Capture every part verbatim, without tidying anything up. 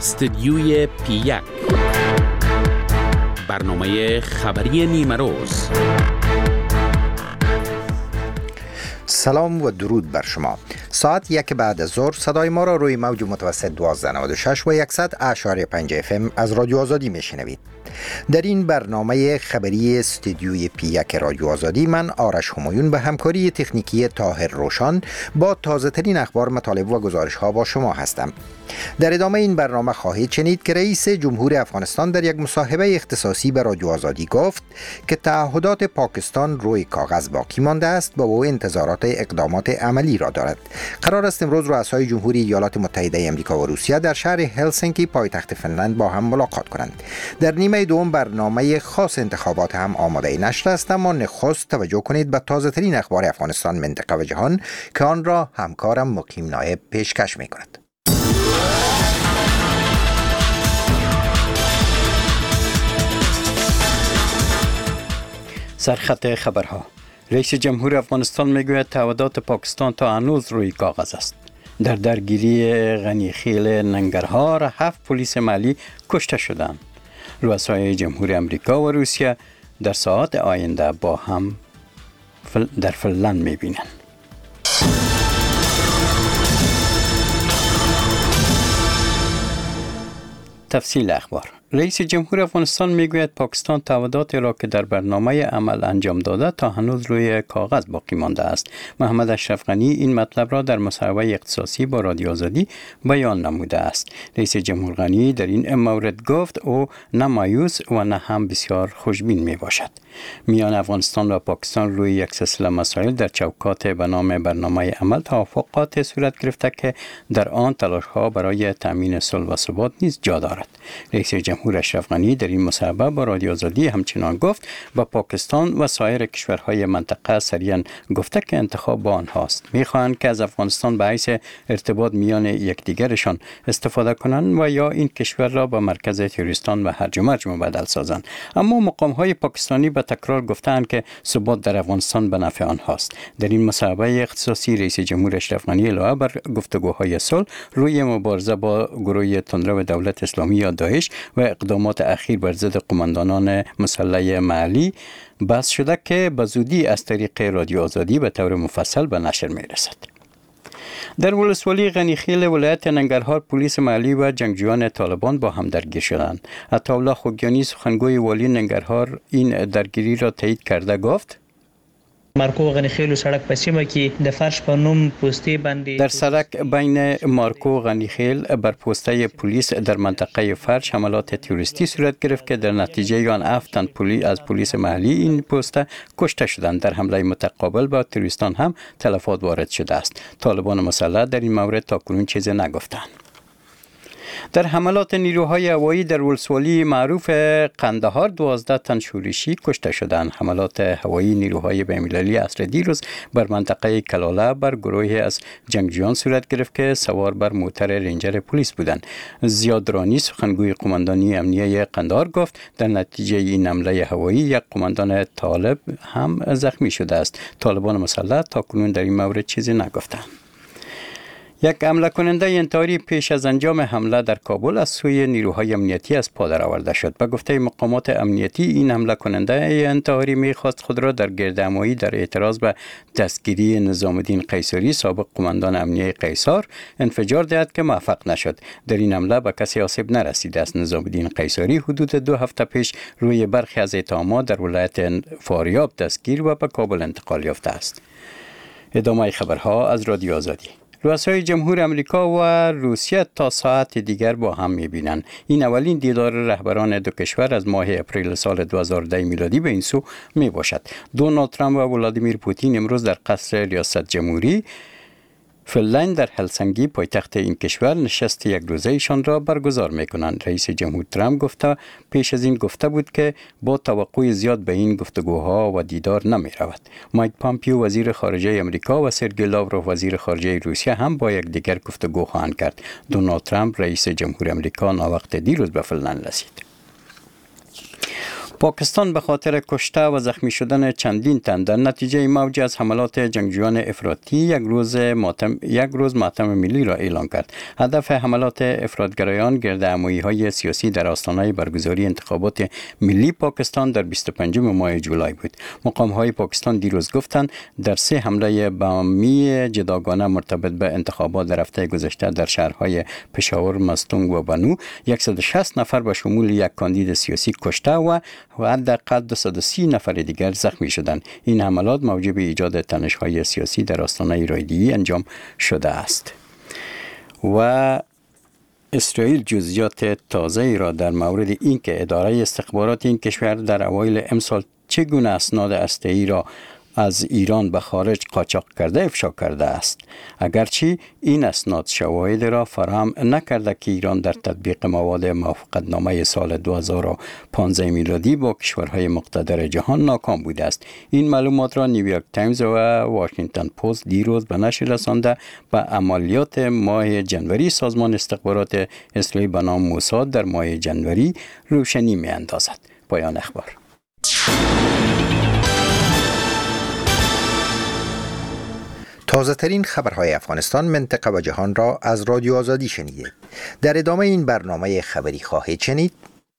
استدیوی پی یک، برنامه خبری نیمه روز. سلام و درود بر شما. ساعت یک بعد از ظهر صدای ما را روی موج متوسط دوازده نود و شش و صد اشاری پنج اف ام از رادیو آزادی میشنوید. در این برنامه خبری استودیوی پی یک رادیو آزادی من آرش همایون به همکاری تکنیکی طاهر روشان با تازه ترین اخبار، مطالب و گزارش ها با شما هستم. در ادامه این برنامه خواهید شنید که رئیس جمهور افغانستان در یک مصاحبه اختصاصی به رادیو آزادی گفت که تعهدات پاکستان روی کاغذ باقی مانده است و او انتظارات اقدامات عملی را دارد. قرار است امروز رؤسای جمهوری ایالات متحده آمریکا و روسیه در شهر هلسینکی پایتخت فنلند با هم ملاقات کنند. در نیمه دوم برنامه خاص انتخابات هم آماده نشر است، اما نخست توجه کنید به تازه ترین اخبار افغانستان، منطقه و جهان که آن را همکارم مقیم نایب پیشکش می کند. سرخط خبرها. رئیس جمهور افغانستان میگوید تعهدات پاکستان تا هنوز روی کاغذ است. در درگیری غنیخیل ننگرهار هفت پلیس محلی کشته شدند. رؤسای جمهور امریکا و روسیه در ساعات آینده با هم در فنلند میبینند. تفصیل اخبار. رئیس جمهور افغانستان میگوید پاکستان تعهدات را که در برنامه عمل انجام داده تا هنوز روی کاغذ باقی مانده است. محمد اشرف غنی این مطلب را در مصاحبه اختصاصی با رادیو آزادی بیان نموده است. رئیس جمهور غنی در این مورد گفت او نه مایوس و نه هم بسیار خوشبین می باشد. میان افغانستان و پاکستان روی یک سلسله مسائل در چوکات به نام برنامه عمل توافقات صورت گرفته که در آن تلاش‌ها برای تامین صلح و ثبات نیز جا دارد. رئیس جمهور اشرف غنی در این مصاحبه با رادیو آزادی همچنان گفت با پاکستان و سایر کشورهای منطقه سریعا گفته که انتخاب با آنهاست. می‌خواهند که از افغانستان به حیث ارتباط میان یکدیگرشان استفاده کنند و یا این کشور را به مرکز تروریستان و هرج و مرج مبدل سازند. اما مقام‌های پاکستانی به تکرار گفتند که ثبات در افغانستان به نفع آنهاست. در این مصاحبه اختصاصی رئیس جمهور اشرف غنی علاوه بر گفتگوهای صلح روی مبارزه با گروه تندرو دولت اسلامی یا داعش و اقدامات اخیر بر ضد قماندانان مسلح محلی بحث شده که به زودی از طریق رادیو آزادی به طور مفصل به نشر می رسد. در ولسوالی غنیخیل ولایت ننگرهار پلیس محلی و جنگجویان طالبان با هم درگیر شدند. عطاالله خوگیانی سخنگوی والی ننگرهار این درگیری را تایید کرده گفت مارکو غنیخیل و سړک په سیمه کې د فرش په نوم پوستې باندې در سرک بین مارکو غنیخیل بر پوسته پلیس در منطقه فرش حملات تروریستی صورت گرفت که در نتیجه آن هفت تن پلیس از پلیس محلی این پوسته کشته شدند. در حمله متقابل با تروریستان هم تلفات وارد شده است. طالبان مسلح در این مورد تاکنون چیزی نگفتند. در حملات نیروهای هوایی در ولسوالی معروف قندهار دوازده تن شورشی کشته شدند. حملات هوایی نیروهای بین‌المللی عصر دیروز بر منطقه کلاله بر گروهی از جنگجویان صورت گرفت که سوار بر موتر رنجر پلیس بودند. زیاد رانی سخنگوی قماندانی امنیه قندهار گفت در نتیجه این حمله هوایی یک قماندان طالب هم زخمی شده است. طالبان مسلح تاکنون در این مورد چیزی نگفتند. یک حمله کننده انتحاری پیش از انجام حمله در کابل از سوی نیروهای امنیتی از پا درآورده شد. به گفته مقامات امنیتی این حمله کننده انتحاری می‌خواست خود را در گردهمایی در اعتراض به دستگیری نظام الدین قیصری سابق قماندان امنیه قیصر انفجار دهد که موفق نشد. در این حمله به کسی آسیب نرسیده است. نظام الدین قیصری حدود دو هفته پیش روی برخی از اتهامات در ولایت فاریاب دستگیر و به کابل انتقال یافته است. ادامه خبرها از رادیو آزادی. رؤسای جمهور امریکا و روسیه تا ساعت دیگر با هم می‌بینند. این اولین دیدار رهبران دو کشور از ماه اپریل سال دو هزار و ده میلادی به این سو میباشد. دونالد ترامپ و ولادیمیر پوتین امروز در قصر ریاست جمهوری فنلند در هلسینکی پایتخت این کشور نشست یک روزه ایشان را برگزار میکنند. رئیس جمهور ترامپ گفته پیش از این گفته بود که با توقع زیاد به این گفتگوها و دیدار نمی رود. مایک پامپیو وزیر خارجه امریکا و سرگئی لاوروف وزیر خارجه روسیه هم با یکدیگر گفتگو خواهند کرد. دونالد ترامپ رئیس جمهور امریکا ناوقت دیروز به فنلند رسید. پاکستان به خاطر کشته و زخمی شدن چندین تن در نتیجه موج از حملات جنگجویان افراطی یک روز ماتم یک روز ماتم ملی را اعلان کرد. هدف حملات افراطگرایان گردهمایی‌های سیاسی در آستانه برگزاری انتخابات ملی پاکستان در بیست و پنجم ماه جولای بود. مقام‌های پاکستان دیروز گفتند در سه حمله بمی جداگانه مرتبط به انتخابات در هفته گذشته در شهرهای پشاور، مستونگ و بنو صد و شصت نفر به شمول یک کاندید سیاسی کشته و حداقل دویست و سی نفر دیگر زخمی شدند. این حملات موجب ایجاد تنش‌های سیاسی در آستانه رایدی انجام شده است. و اسرائیل جزئیات تازه را در مورد اینکه اداره استخبارات این کشور در اوایل امسال چگونه اسناد هسته‌ای را از ایران به خارج قاچاق کرده افشا کرده است. اگرچه این اسناد شواهد را فراهم نکرده که ایران در تطبیق مواد موافقتنامه سال دو هزار و پانزده میلادی با کشورهای مقتدر جهان ناکام بوده است. این معلومات را نیویورک تایمز و واشنگتن پست دیروز به نشر رسانده به عملیات ماه جنوری سازمان استخبارات اسرائیل به نام موساد در ماه جنوری روشنی می اندازد. پایان اخبار. تازه ترین خبرهای افغانستان، منطقه و جهان را از رادیو آزادی شنیدید. در ادامه این برنامه خبری خواهید شنید: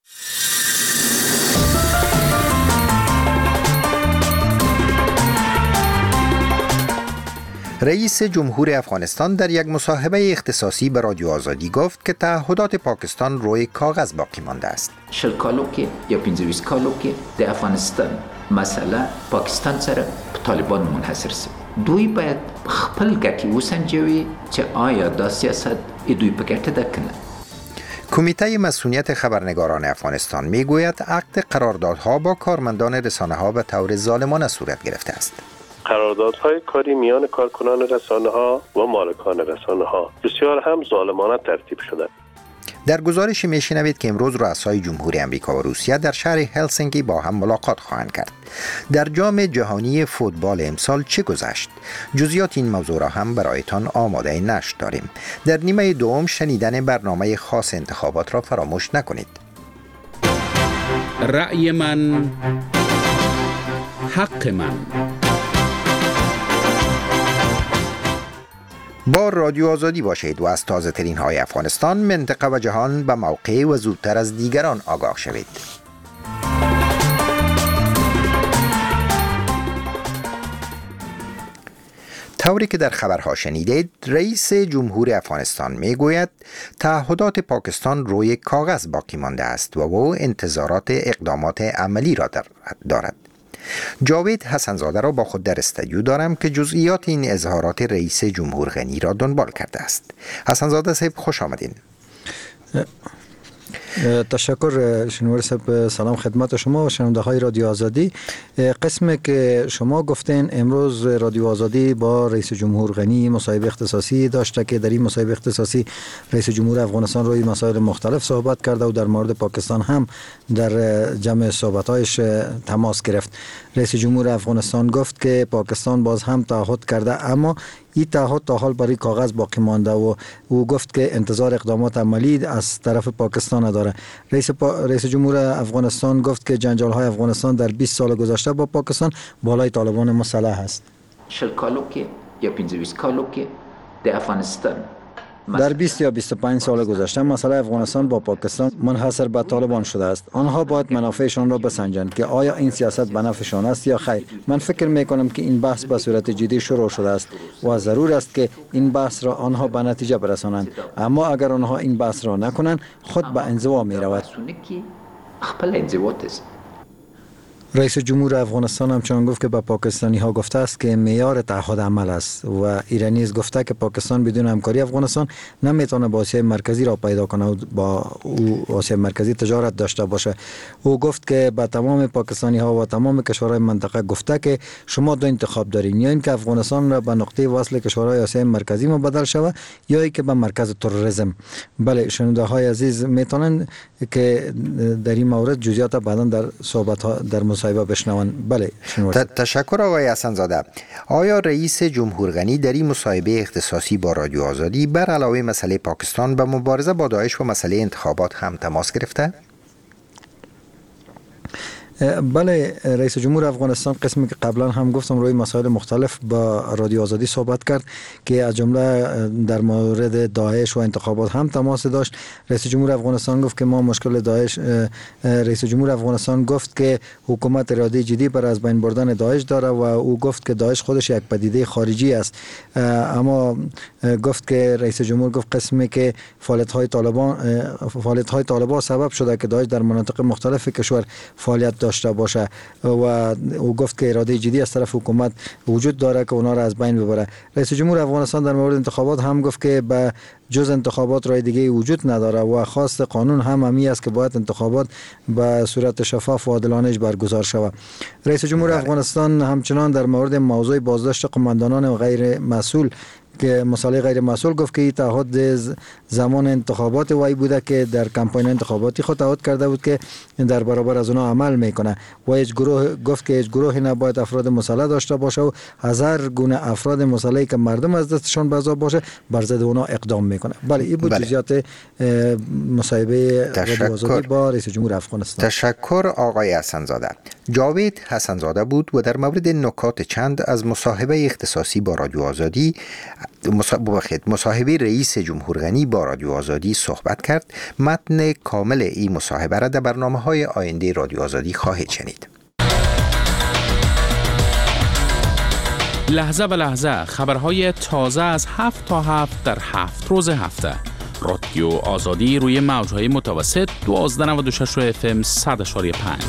رئیس جمهور افغانستان در یک مصاحبه اختصاصی به رادیو آزادی گفت که تعهدات پاکستان روی کاغذ باقی مانده است. شل کالو کې یا پنځه ویشت کالو کې د افغانستان مسله پاکستان سره په طالبان منحصر شي. دوی باید خپل ګټې وسنجوي چې آیا دا سیاست دوی په ګټه ده کنه. کمیته مسئولیت خبرنگاران افغانستان میگوید عقد قراردادها با کارمندان رسانه‌ها به طور ظالمانه صورت گرفته است. قراردادهای کاری میان کارکنان رسانه‌ها و مالکان رسانه‌ها بسیار هم ظالمانه ترتیب شده. در گزارشی میشنوید که امروز رؤسای جمهوری امریکا و روسیه در شهر هلسینکی با هم ملاقات خواهند کرد. در جام جهانی فوتبال امسال چه گذشت؟ جزئیات این موضوع را هم برایتان آماده نشر داریم. در نیمه دوم شنیدن برنامه خاص انتخابات را فراموش نکنید. رأی من حق من. با رادیو آزادی باشید و از تازه ترین های افغانستان، منطقه و جهان به موقع و زودتر از دیگران آگاه شوید. طوری که در خبرها شنیدید، رئیس جمهور افغانستان میگوید تعهدات پاکستان روی کاغذ باقی مانده است و او انتظارات اقدامات عملی را دارد. جاوید حسنزاده را با خود در استودیو دارم که جزئیات این اظهارات رئیس جمهور غنی را دنبال کرده است. حسنزاده صاحب خوش آمدین. تشکر شنوار صاحب. سلام خدمت شما و شنونده های رادیو آزادی. قسمی که شما گفتین امروز رادیو آزادی با رئیس جمهور غنی مصاحبه اختصاصی داشته که در این مصاحبه اختصاصی رئیس جمهور افغانستان روی مسائل مختلف صحبت کرده و در مورد پاکستان هم در جمع صحبت‌هایش تماس گرفت. رئیس جمهور افغانستان گفت که پاکستان باز هم تعهد کرده اما این تعهد تا حال برای کاغذ باقی مانده و او گفت که انتظار اقدامات عملی از طرف پاکستان داره. رئیس پا... رئیس جمهور افغانستان گفت که جنجال‌های افغانستان در بیست سال گذشته با پاکستان بالای طالبان مسلح است. شل کالو کې یا پنځه ویشت کالو کې د افغانستان در بیست یا بیست و پنج سال گذشته مسئله افغانستان با پاکستان منحصر به طالبان شده است. آنها باید منافعشان را بسنجند که آیا این سیاست به نفعشان است یا خیر. من فکر میکنم که این بحث به صورت جدی شروع شده است و ضرور است که این بحث را آنها به نتیجه برسانند. اما اگر آنها این بحث را نکنند خود به انزوا می رود. خپل انزوا است. رئیس جمهور افغانستان همچنان گفت که به پاکستانی ها گفته است که معیار تعهد عمل است و ایرانی است گفته که پاکستان بدون همکاری افغانستان نمیتونه با آسیای مرکزی را پیدا کنه و با او آسیای مرکزی تجارت داشته باشه. او گفت که به تمام پاکستانی ها و تمام کشورهای منطقه گفته که شما دو انتخاب دارین، یا اینکه افغانستان را به نقطه وصل کشورهای آسیای مرکزی مبدل شود یا اینکه به مرکز تروریسم. بله شنونده های عزیز میتونن که در این مورد جزئیات بعدا در صحبت ها در مصاحبه بشنون. بله تشکر آقای حسنزاده. آیا رئیس جمهور غنی در این مصاحبه اختصاصی با رادیو آزادی بر علاوه مسئله پاکستان به مبارزه با داعش و مسئله انتخابات هم تماس گرفته؟ بله، رئیس جمهور افغانستان قسمی که قبلا هم گفتم روی مسائل مختلف با رادیو آزادی صحبت کرد که از جمله در مورد داعش و انتخابات هم تماس داشت. رئیس جمهور افغانستان گفت که ما مشکل داعش رئیس جمهور افغانستان گفت که حکومت اراده جدی برای از بین بردن داعش داره و او گفت که داعش خودش یک پدیده خارجی است. اما گفت که رئیس جمهور گفت قسمی که فعالیت های طالبان فعالیت های طالبان سبب شده که داعش در مناطق مختلف کشور فعالیت داشته باشه و او گفت که اراده جدی از طرف حکومت وجود داره که اونا را از بین ببره. رئیس جمهور افغانستان در مورد انتخابات هم گفت که به جز انتخابات راه دیگه وجود نداره و خواست قانون هم همی است که باید انتخابات به صورت شفاف و عادلانه برگزار شود. رئیس جمهور افغانستان همچنان در مورد موضوع بازداشت قماندانان غیر مسئول که مسئله غیر مسئول گفت که این تعهد زمان انتخابات وی بوده که در کمپاین انتخاباتی خود تعهد کرده بود که در برابر از اونها عمل میکنه و هیچ گروه گفت که هیچ گروهی نباید افراد مسلح داشته باشه و هزار گونه افراد مسلحی که مردم از دستشان بازاب باشه بر ضد اونها اقدام میکنه. بله، این بود جزئیات مصاحبه رادیو آزادی با رئیس جمهور افغانستان. تشکر آقای حسن‌زاده. جاوید حسن‌زاده بود و در مورد نکات چند از مصاحبه اختصاصی با رادیو آزادی مصاحبه رئیس جمهور غنی با رادیو آزادی صحبت کرد. متن کامل این مصاحبه را در برنامه‌های آینده رادیو آزادی خواهید شنید. لحظه به لحظه خبرهای تازه از هفت تا هفت در هفت روز هفته. رادیو آزادی روی موج‌های متوسط دوازده و نود و شش اف ام صد و پنج.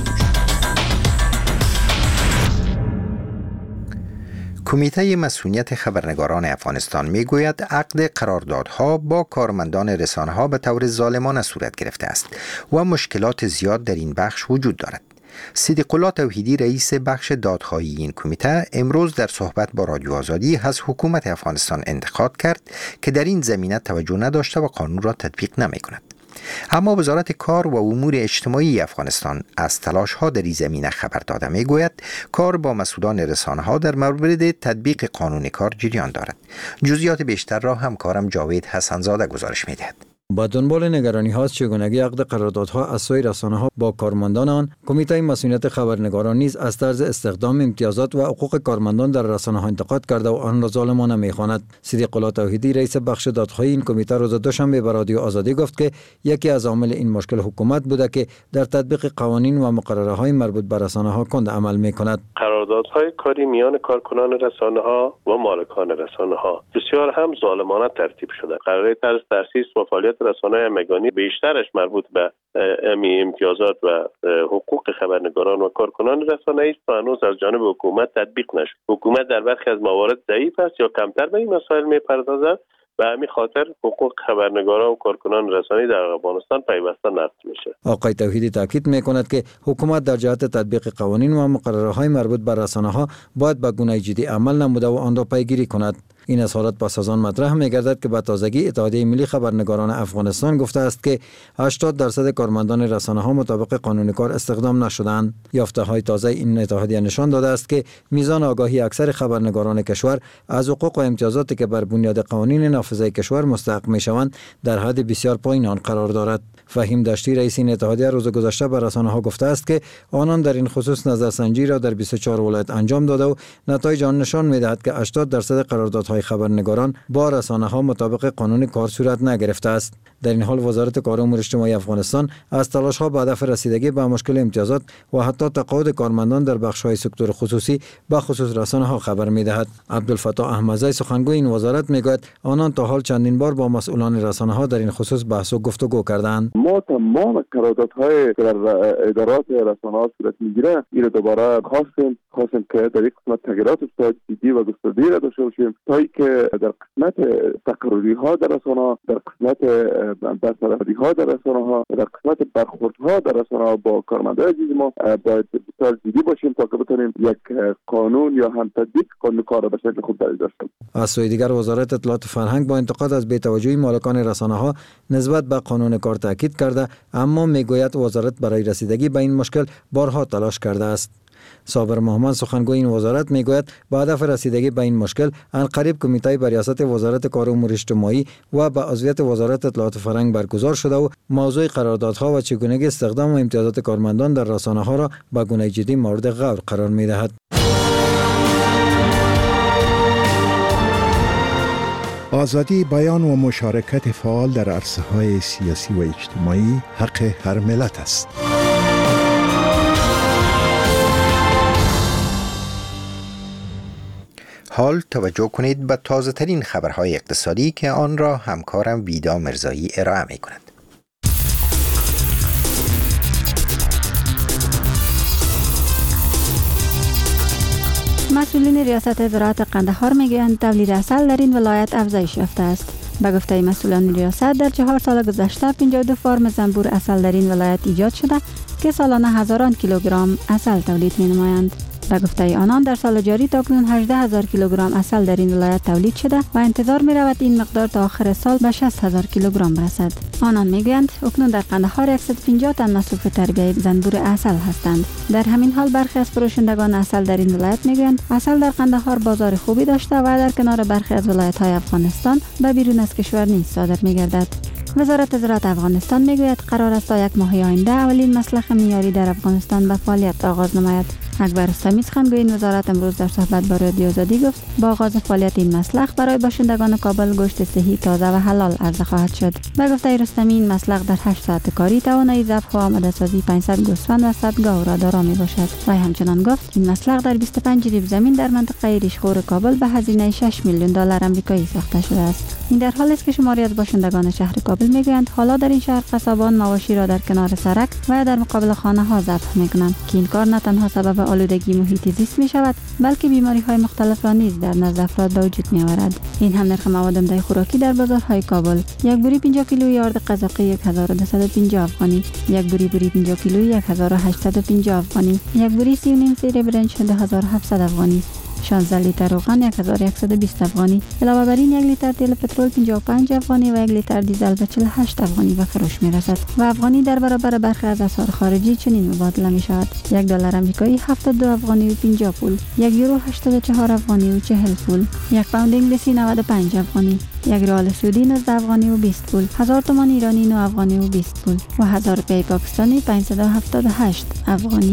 کمیته مسئولیت خبرنگاران افغانستان میگوید عقد قراردادها با کارمندان رسانه‌ها به طور ظالمانه صورت گرفته است و مشکلات زیاد در این بخش وجود دارد. صدیق الله توحیدی رئیس بخش دادخواهی این کمیته امروز در صحبت با رادیو آزادی از حکومت افغانستان انتقاد کرد که در این زمینه توجه نداشته و قانون را تطبیق نمی‌کند. اما وزارت کار و امور اجتماعی افغانستان از تلاش‌ها در این زمینه خبر داده میگوید کار با مسئولان رسانه‌ها در مورد تطبیق قانون کار جریان دارد. جزئیات بیشتر را همکارم جاوید حسن‌زاده گزارش می‌دهد. با دنبال نگرانی ها از چگونگی عقد قراردادها از سوی رسانه‌ها با کارمندان آن، کمیته مسئولیت خبرنگاران نیز از طرز استخدام، امتیازات و حقوق کارمندان در رسانه‌ها انتقاد کرده و آن را ظالمانه می‌خواند. صدیق الله توحیدی رئیس بخش دادخواهی این کمیته روز دوشنبه به رادیو آزادی گفت که یکی از عوامل این مشکل حکومت بوده که در تطبیق قوانین و مقرره‌های مربوط به رسانه‌ها کند عمل می‌کند. قراردادهای کاری میان کارکنان رسانه‌ها و مالکان رسانه‌ها بسیار هم ظالمانه ترتیب شده. قراره طرز تأسیس و فعالیت رسانه‌های همگانی بیشترش مربوط به امی امتیازات و حقوق خبرنگاران و کارکنان رسانه‌ای است و هنوز از جانب حکومت تطبیق نشد. حکومت در برخی از موارد ضعیف است یا کمتر به این مسائل می‌پردازد. به همین خاطر حقوق خبرنگاران و کارکنان رسانه‌ای در افغانستان پیوسته نقض میشه. آقای توحیدی تاکید می‌کند که حکومت در جهت تطبیق قوانین و مقرره‌های مربوط به رسانه‌ها باید به گونه جدی عمل نموده و آن را پیگیری کند. این اظهارات پس از آن مطرح می‌گردد که به تازگی اتحادیه ملی خبرنگاران افغانستان گفته است که هشتاد درصد کارمندان رسانه‌ها مطابق قانون کار استخدام نشدند. یافته‌های تازه این اتحادیه نشان داده است که میزان آگاهی اکثر خبرنگاران کشور از حقوق و امتیازاتی که بر بنیاد قوانین نافذه کشور مستحق می‌شوند در حد بسیار پایین آن قرار دارد. فهیم داشتی رئیس این اتحادیه روز گذشته به رسانه‌ها گفته است که آنان در این خصوص نظرسنجی را در بیست و چهار ولایت انجام داده و نتایج آن نشان می‌دهد که هشتاد درصد قراردادهای خبرنگاران با رسانه‌ها مطابق قانون کار صورت نگرفته است. در این حال وزارت کار و امور اجتماعی افغانستان از تلاش‌ها به هدف رسیدگی به مشکل امتیازات و حتی تقاعد کارمندان در بخش‌های سکتور خصوصی به خصوص رسانه‌ها خبر می‌دهد. عبدالفتاح احمدزی سخنگوی این وزارت می‌گوید آنان تا حال چندین بار با مسئولان رسانه‌ها در این خصوص بحث و گفتگو کردند. ما تمام قراردادهای در ادارات رسانه‌ها صورت می‌گیره این دوباره خواستیم خواستیم که در یک قسمت تغییرات جدی و گسترده را داشته باشیم تا اینکه در قسمت تقرری‌ها در رسانه‌ها، در قسمت برطرفی‌ها در رسانه‌ها، در قسمت برخوردها در رسانه‌ها با کارمندان عزیز ما باید بسیار جدی باشیم تا که بتونیم یک قانون یا هم تطبیق قانون کار را به شکل خوب داشته باشیم. از سوی دیگر وزارت اطلاعات و فرهنگ با انتقاد از بی‌توجهی مالکان رسانه‌ها نسبت به قانون کار تاکید کرده، اما میگوید وزارت برای رسیدگی به این مشکل بارها تلاش کرده است. صابر محمد سخنگوی این وزارت میگوید با هدف رسیدگی به این مشکل عنقریب کمیته بر ریاست وزارت کار امور اجتماعی و به عضویت وزارت اطلاعات فرهنگ برگزار شده و موضوع قراردادها و چگونگی استخدام و امتیازات کارمندان در رسانه‌ها را به گونه جدی مورد غور قرار می‌دهد. آزادی بیان و مشارکت فعال در عرصه‌های سیاسی و اجتماعی حق هر ملت است. حال توجه کنید به تازه ترین خبرهای اقتصادی که آن را همکارم ویدا مرزایی ارائه می کند. مسئولین ریاست زراعت قندهار میگویند تولید عسل در این ولایت افزایش یافته است. به گفته مسئولان ریاست در چهار سال گذشته پنجاه و دو فارم زنبور عسل در این ولایت ایجاد شده که سالانه هزاران کیلوگرم عسل تولید می نمایند. به گفته آنان در سال جاری تاکنون هجده هزار کیلوگرم عسل در این ولایت تولید شده و انتظار می رود این مقدار تا آخر سال به شصت هزار کیلوگرم برسد. آنان میگویند اکنون در قندهار صد و پنجاه تن مصروف تربیت زنبور عسل هستند. در همین حال برخی از فروشندگان عسل در این ولایت میگویند عسل در قندهار بازار خوبی داشته و در کنار برخی از ولایت‌های افغانستان به بیرون از کشور نیز صادر می‌گردد. وزارت زراعت افغانستان میگوید قرار است تا یک ماه آینده اولین مسلخ معیاری در افغانستان به فعالیت آغاز نماید. اکبر رستمی سخنگوی این وزارت امروز در صحبت با رادیو آزادی گفت با آغاز فعالیت این مسلخ برای باشندگان کابل گوشت صحی، تازه و حلال عرضه خواهد شد. به گفته رستمی این مسلخ در هشت ساعت کاری توانایی ذبح و آماده سازی پانصد گوسفند و صد گاو را دارا می باشد. و همچنان گفت این مسلخ در بیست و پنج ریب زمین در منطقه ریشخور کابل به هزینه شش میلیون دلار آمریکایی ساخته شده است. این در حالی است که شماری از باشندگان شهر کابل میگویند حالا در این شهر قصابان مواشی را در کنار سرک و در مقابل خانه ها ذبح میکنند که این کار نه تنها سبب آلودگی محیط زیست می شود بلکه بیماری های مختلف را نیز در نزد افراد به وجود می آورد. این هم نرخ مواد امداد خوراکی در بازارهای کابل: یک بوری پنجاه کیلویی آرد قزاقی یک هزار و دویست و پنجاه افغانی، یک بوری بوری پنجاه کیلویی یک هزار و هشتصد و پنجاه افغانی، یک بوری سی و نیم سیر برنج دو هزار و هفتصد افغانی، شانزده لیتر روغن یک هزار و صد و بیست افغانی. علاوه بر این یک لیتر تیل پترول پنجاه و پنج افغانی و یک لیتر دیزل به چهل و هشت افغانی به فروش می رسد و افغانی در برابر برخی از اسعار خارجی چنین مبادله می شود: یک دلار آمریکایی هفتاد و دو افغانی و پنجاه پول، یک یورو هشتاد و چهار افغانی و چهل پول، یک پوند انگلیسی نود و پنج افغانی، یک ریال سعودی نوزده افغانی و بیست پول، هزار تومان ایرانی نه افغانی و بیست پول و هزار روپیه پاکستانی پانصد و هفتاد و هشت افغانی.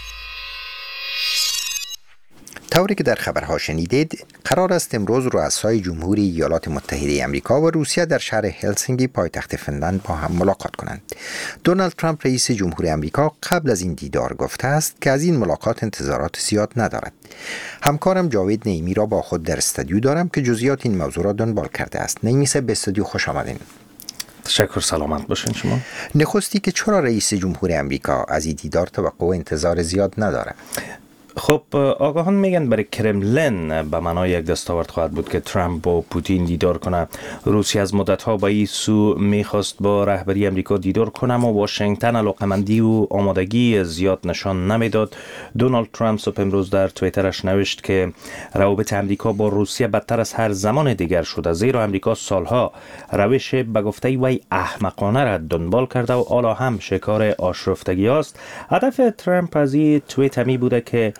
طوری که در خبرها شنیدید، قرار است امروز رؤسای جمهوری ایالات متحده آمریکا و روسیه در شهر هلسینکی پایتخت فنلند با هم ملاقات کنند. دونالد ترامپ رئیس جمهور آمریکا قبل از این دیدار گفته است که از این ملاقات انتظارات زیاد ندارد. همکارم جاوید نعیمی را با خود در استودیو دارم که جزئیات این موضوع را دنبال کرده است. نعیمی صاحب به استودیو خوش آمدین. تشکر، سلامت باشین شما. نخستی که چرا رئیس جمهور آمریکا از این دیدار توقع و انتظار زیاد نداره؟ خب آگاهان میگن برای کرملین به معنای یک دستاورد خواهد بود که ترامپ با پوتین دیدار کنه. روسیه از مدت‌ها به این سو میخواست با رهبری آمریکا دیدار کنه و واشنگتن علاقمندی و آمادگی زیاد نشان نمیداد. دونالد ترامپ صبح امروز در توییترش نوشت که روابط آمریکا با روسیه بدتر از هر زمان دیگر شده، زیرا آمریکا سالها روش به گفته وی احمقانه را دنبال کرده و حالا هم شکار آشفتگی است. هدف ترامپ از این توییت همی بوده که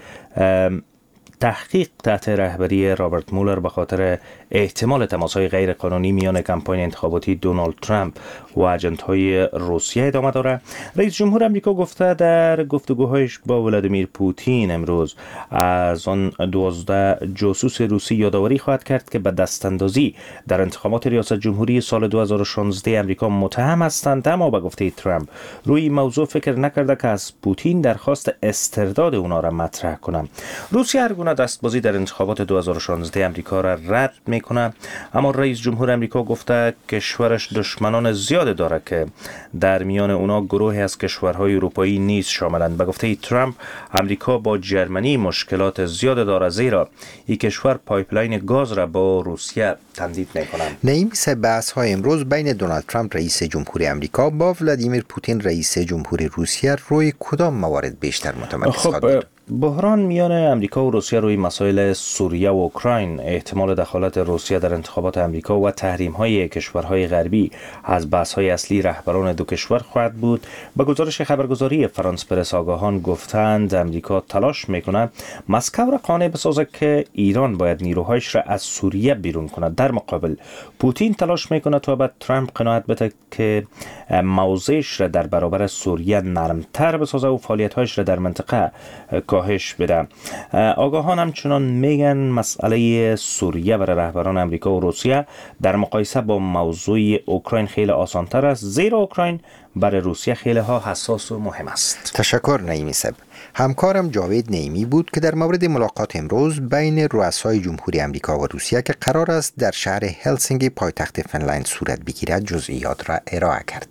تحقیق تحت رهبری رابرت مولر به خاطر احتمال تماس‌های غیر قانونی میان کمپاین انتخاباتی دونالد ترامپ و اجنت‌های روسیه ادامه داره. رئیس جمهور آمریکا گفته در گفتگوهایش با ولادیمیر پوتین امروز از آن دوازده جاسوس روسی یادآوری خواهد کرد که به دستاندازی در انتخابات ریاست جمهوری سال دو هزار و شانزده آمریکا متهم هستند، اما به گفته ترامپ روی این موضوع فکر نکرده که از پوتین درخواست استرداد اونا را مطرح کنه. روسیه هر گونه دستبازی در انتخابات دو هزار و شانزده آمریکا را رد میکنه، اما رئیس جمهور آمریکا گفته کشورش دشمنان زیاد داره که در میان اونا گروهی از کشورهای اروپایی نیز شاملند. به گفته ترامپ آمریکا با جرمنی مشکلات زیاد داره، زیرا این کشور پایپلاین گاز را با روسیه تمدید میکنه. نعیمی صاحب، بحث های امروز بین دونالد ترامپ رئیس جمهور آمریکا با ولادیمیر پوتین رئیس جمهور روسیه روی کدام موارد بیشتر متمرکز خواهد بود؟ بحران میان امریکا و روسیه روی مسائل سوریه و اوکراین، احتمال دخالت روسیه در انتخابات امریکا و تحریم‌های کشورهای غربی از بحث‌های اصلی رهبران دو کشور خواهد بود. به گزارش خبرگزاری فرانس پرس آگاهان گفتند امریکا تلاش می‌کند مسکو را قانع بسازد که ایران باید نیروهایش را از سوریه بیرون کند. در مقابل پوتین تلاش می‌کند تا به ترامپ قناعت بده که موضعش را در برابر سوریه نرمتر بسازد و فعالیت‌هایش را در منطقه کاهش بده. آگاهان همچنان میگن مسئله سوریه برای رهبران امریکا و روسیه در مقایسه با موضوع اوکراین خیلی آسان‌تر است، زیرا اوکراین برای روسیه خیلی ها حساس و مهم است. تشکر نعیمی صاحب. همکارم جاوید نعیمی بود که در مورد ملاقات امروز بین رؤسای جمهوری امریکا و روسیه که قرار است در شهر هلسینکی پایتخت فنلند صورت بگیرد جزئیات را ارائه کرد.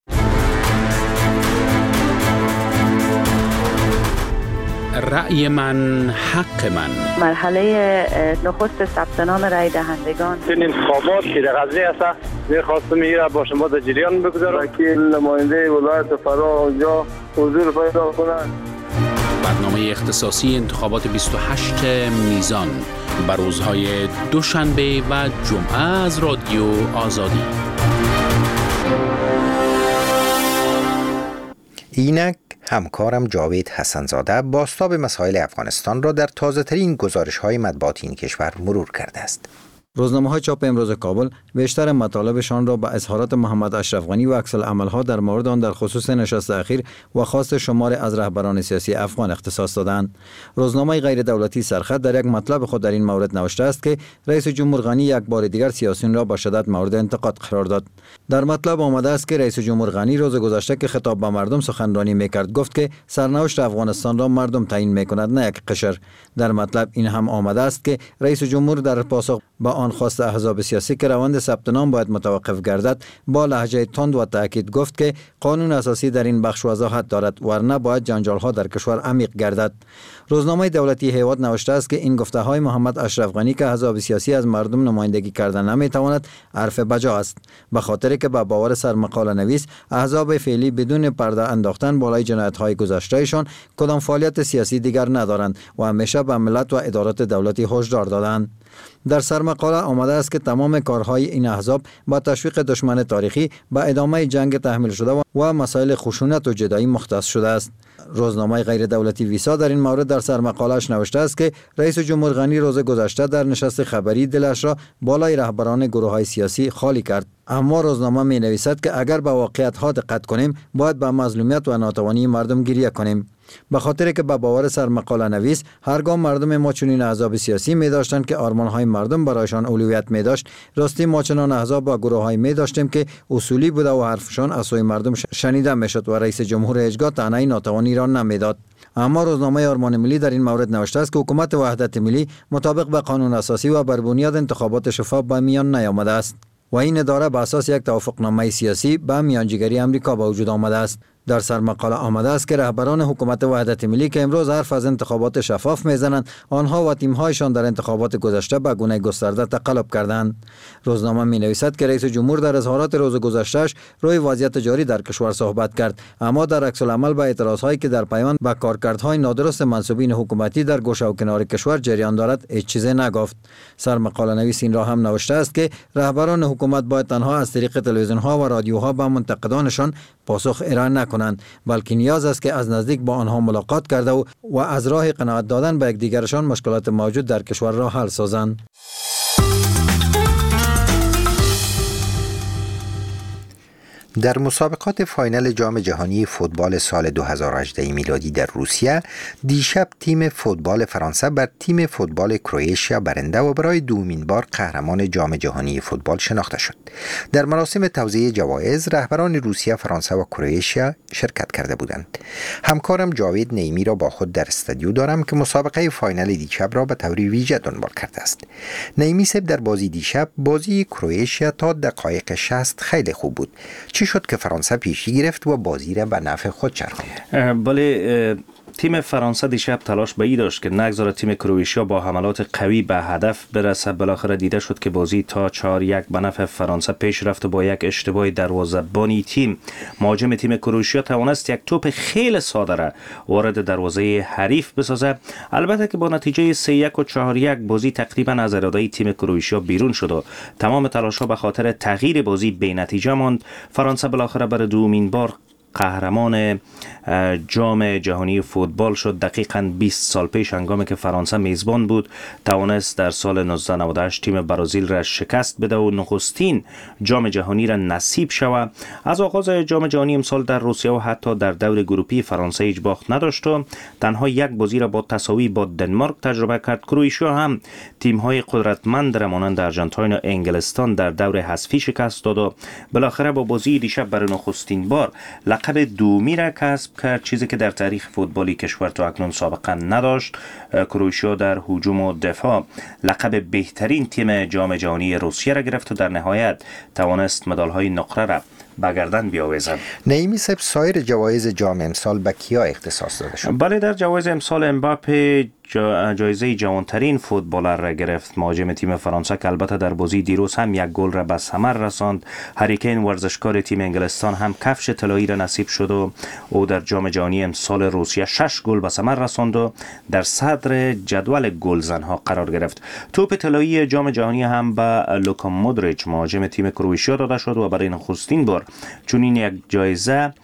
رأی من حق من. مرحله نخست ثبت نام رأی دهندگان. این انتخابات که در قضیه است می‌خواستم میره با شما در جریان بگذارم که نماینده ولایت فرا اونجا حضور پیدا کنند. برنامه اختصاصی انتخابات بیست و هشت میزان بر روزهای دوشنبه و جمعه از رادیو آزادی. اینک همکارم جاوید حسنزاده بازتاب مسائل افغانستان را در تازه ترین گزارش های مطبوعاتی این کشور مرور کرده است. روزنامه های چاپ امروز کابل بیشتر مطالبشان را به اظهارات محمد اشرف غنی و عکس العمل‌ها در مورد آن در خصوص نشست اخیر و خواست شمار از رهبران سیاسی افغان اختصاص دادند. روزنامه غیر دولتی سرخط در یک مطلب خود در این مورد نوشته است که رئیس جمهور غنی یک بار دیگر سیاسیون را با شدت مورد انتقاد قرار داد. در مطلب آمده است که رئیس جمهور غنی روز گذشته که خطاب به مردم سخنرانی میکرد گفت که سرنوشت افغانستان را مردم تعیین میکند نه یک قشر. در مطلب این هم آمده است که رئیس جمهور در پاسخ با آن خواست احزاب سیاسی که روند ثبت نام باید متوقف گردد با لهجه تند و تاکید گفت که قانون اساسی در این بخش وضاحت دارد ورنه باید جنجال ها در کشور عمیق گردد. روزنامه دولتی هیواد نوشته است که این گفته های محمد اشرف غنی که احزاب سیاسی از مردم نمایندگی کردن نمیتواند حرف بجا است، به خاطر که به باور سرمقاله نویس احزاب فعلی بدون پرده انداختن بالای جنایت های گذشتهشان کدام فعالیت سیاسی دیگر ندارند و همیشه به ملت و ادارات دولتی هشدار دادند. در سرمقاله آمده است که تمام کارهای این احزاب با تشویق دشمن تاریخی به ادامه جنگ تحمیل شده و مسائل خشونت و جدایی مختص شده است. روزنامه غیر دولتی ویسا در این مورد در سرمقاله‌اش نوشته است که رئیس جمهور غنی روز گذشته در نشست خبری دلش را بالای رهبران گروه‌های سیاسی خالی کرد. اما روزنامه می نویسد که اگر به واقعیت‌ها دقت کنیم باید به مظلومیت و ناتوانی مردم گریه کنیم، به خاطر که به باور سرمقاله نویس هرگاه مردم ما چنین احزاب سیاسی می داشتند که آرمان‌های مردم برایشان اولویت می داشت، راستی ما چنان احزاب و گروه‌های می داشتیم که اصولی بوده و حرفشان از سوی مردم شنیده می شد و رئیس جمهور هیچگاه طعنه ناتوانی را نمیداد. اما روزنامه آرمان ملی در این مورد نوشته است که حکومت وحدت ملی مطابق به قانون اساسی و بر بنیاد انتخابات شفاف به میان نیامده است و این اداره به اساس یک توافقنامه سیاسی به میانجیگری آمریکا به وجود آمده است. در سرمقاله آمده است که رهبران حکومت وحدت ملی که امروز حرف از انتخابات شفاف میزنند آنها و تیم‌هایشان در انتخابات گذشته به گونه گسترده تقلب کردند. روزنامه می نویسد که رئیس جمهور در اظهارات روز گذشتهش روی وضعیت جاری در کشور صحبت کرد، اما در عکس العمل به اعتراضهایی که در پیوند به کارکردهای نادرست منصوبین حکومتی در گوشه و کنار کشور جریان دارد هیچ چیزی نگفت. سرمقاله نویس این را هم نوشته است که رهبران حکومت باید تنها از طریق تلویزیون‌ها و رادیوها به منتقدانشان پاسخ ارائه نکنند، بلکه نیاز است که از نزدیک با آنها ملاقات کرده و, و از راه قناعت دادن به یکدیگرشان مشکلات موجود در کشور را حل سازند. در مسابقات فاینال جام جهانی فوتبال سال دو هزار و هجده میلادی در روسیه دیشب تیم فوتبال فرانسه بر تیم فوتبال کرواتیا برنده و برای دومین بار قهرمان جام جهانی فوتبال شناخته شد. در مراسم توزیع جوایز رهبران روسیه، فرانسه و کرواتیا شرکت کرده بودند. همکارم جاوید نعیمی را با خود در استودیو دارم که مسابقه فاینال دیشب را به طور ویژه دنبال کرده است. نعیمی صاحب، در بازی دیشب بازی کرواتیا تا دقایق شصت خیلی خوب بود. چی شد که فرانسه پیشی گرفت و بازی را به نفع خود چرخاند؟ بله، تیم فرانسه دیشب تلاش به این داشت که نگذاره تیم کرواتیا با حملات قوی به هدف برسه. بالاخره دیده شد که بازی تا چهار یک به نفع فرانسه پیش رفت و با یک اشتباه دروازه‌بانی تیم مهاجم تیم کرواتیا توانست یک توپ خیلی ساده را وارد دروازه حریف بسازه. البته که با نتیجه سه یک و چهار یک بازی تقریبا از اراده تیم کرواتیا بیرون شد و تمام تلاش‌ها به خاطر تغییر بازی بی نتیجه ماند. فرانسه بالاخره برای دومین بار قهرمان جام جهانی فوتبال شد. دقیقاً بیست سال پیش هنگامی که فرانسه میزبان بود توانست در سال نوزده نود و هشت تیم برزیل را شکست بده و نخستین جام جهانی را نصیب شود. از آغاز جام جهانی امسال در روسیه و حتی در دور گروپی فرانسه هیچ باخت نداشت و تنها یک بازی را با تساوی با دنمارک تجربه کرد. کرواتیا هم تیم‌های قدرتمند را مانند آرژانتین و انگلستان در دور حذفی شکست داد و بالاخره با بازی دیشب برای نخستین بار لقب دومی را کسب کرد، چیزی که در تاریخ فوتبالی کشور تا اکنون سابقا نداشت. کرواتیا در هجوم و دفاع لقب بهترین تیم جام جهانی روسیه را گرفت و در نهایت توانست مدال‌های نقره را به گردن بیاویزد. نعیمی صاحب، سایر جوایز جام امسال به کیا اختصاص داده شد؟ بله، در جوایز امسال امباپه جایزه جوانترین فوتبالر را گرفت. مهاجم تیم فرانسه که البته در بازی دیروز هم یک گل را به ثمر رساند. هری کین ورزشکار تیم انگلستان هم کفش طلایی را نصیب شد و او در جام جهانی امسال روسیه شش گل به ثمر رساند و در صدر جدول گلزنها قرار گرفت. توپ طلایی جام جهانی هم به لوکا مودریچ مهاجم تیم کرواتیا داده شد و برای نخستین بار چون این یک جایزه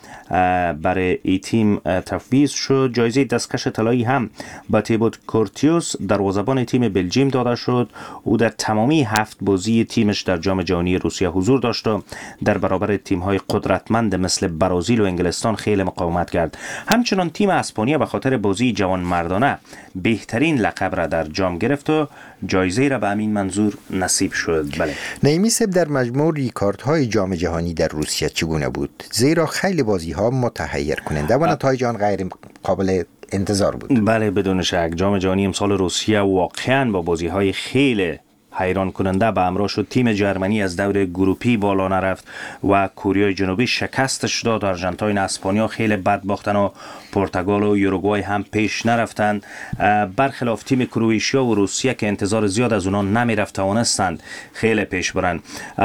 برای ای تیم تفویض شد. جایزه دستکش طلایی هم به تیبوت کورتیوس دروازه‌بان تیم بلژیم داده شد. او در تمامی هفت بازی تیمش در جام جهانی روسیه حضور داشت و در برابر تیم‌های قدرتمند مثل برزیل و انگلستان خیلی مقاومت کرد. همچنان تیم اسپانیا به خاطر بازی جوانمردانه بهترین لقب را در جام گرفت و جایزه را به همین منظور نصیب شد. بله. نعیمی صاحب، در مجموع ریکاردهای جام جهانی در روسیه چگونه بود؟ زیرا خیلی بازی‌ها متحیر کننده و نتایج آن غیر قابل انتظار بود. بله، بدون شک جام جهانی امسال روسیه واقعاً با بازی‌های خیلی حیران کننده به همراه شد. تیم جرمنی از دور گروپی بالا نرفت و کره جنوبی شکستش داد. آرژانتین، اسپانیا خیلی بد باختن و پرتغال و یوروگوای هم پیش نرفتند. برخلاف تیم کرواتیا و روسیه که انتظار زیاد از اونها نمیرفت توانستند خیلی پیش برن.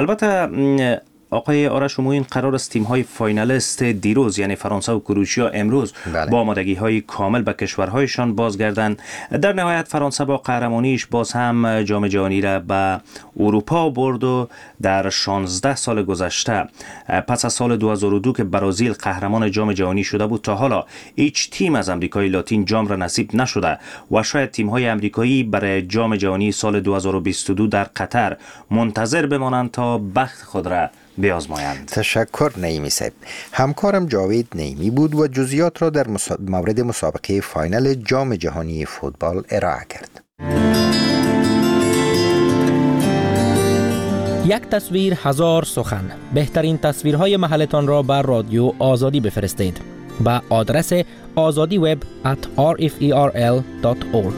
البته آقای آرش موین، قرار است تیم‌های فاینالیست دیروز یعنی فرانسه و کرواتیا امروز بله. با آمادگی‌های کامل به کشورهایشان بازگردند. در نهایت فرانسه با قهرمانیش باز هم جام جهانی را به اروپا برد و در شانزده سال گذشته پس از سال دو هزار و دو که برزیل قهرمان جام جهانی شده بود تا حالا هیچ تیم از آمریکای لاتین جام را نصیب نشده و شاید تیم‌های آمریکایی برای جام جهانی سال دو هزار و بیست و دو در قطر منتظر بمانند تا بخت خود را بیازمایند. تشکر نعیمی صاحب. همکارم جاوید نعیمی بود و جزئیات را در مورد مسابقه فاینال جام جهانی فوتبال ارائه کرد. یک تصویر هزار سخن. بهترین تصویرهای محلتان را بر رادیو آزادی بفرستید با آدرس آزادی وب ات آر اف ای آر ال دات اورگ.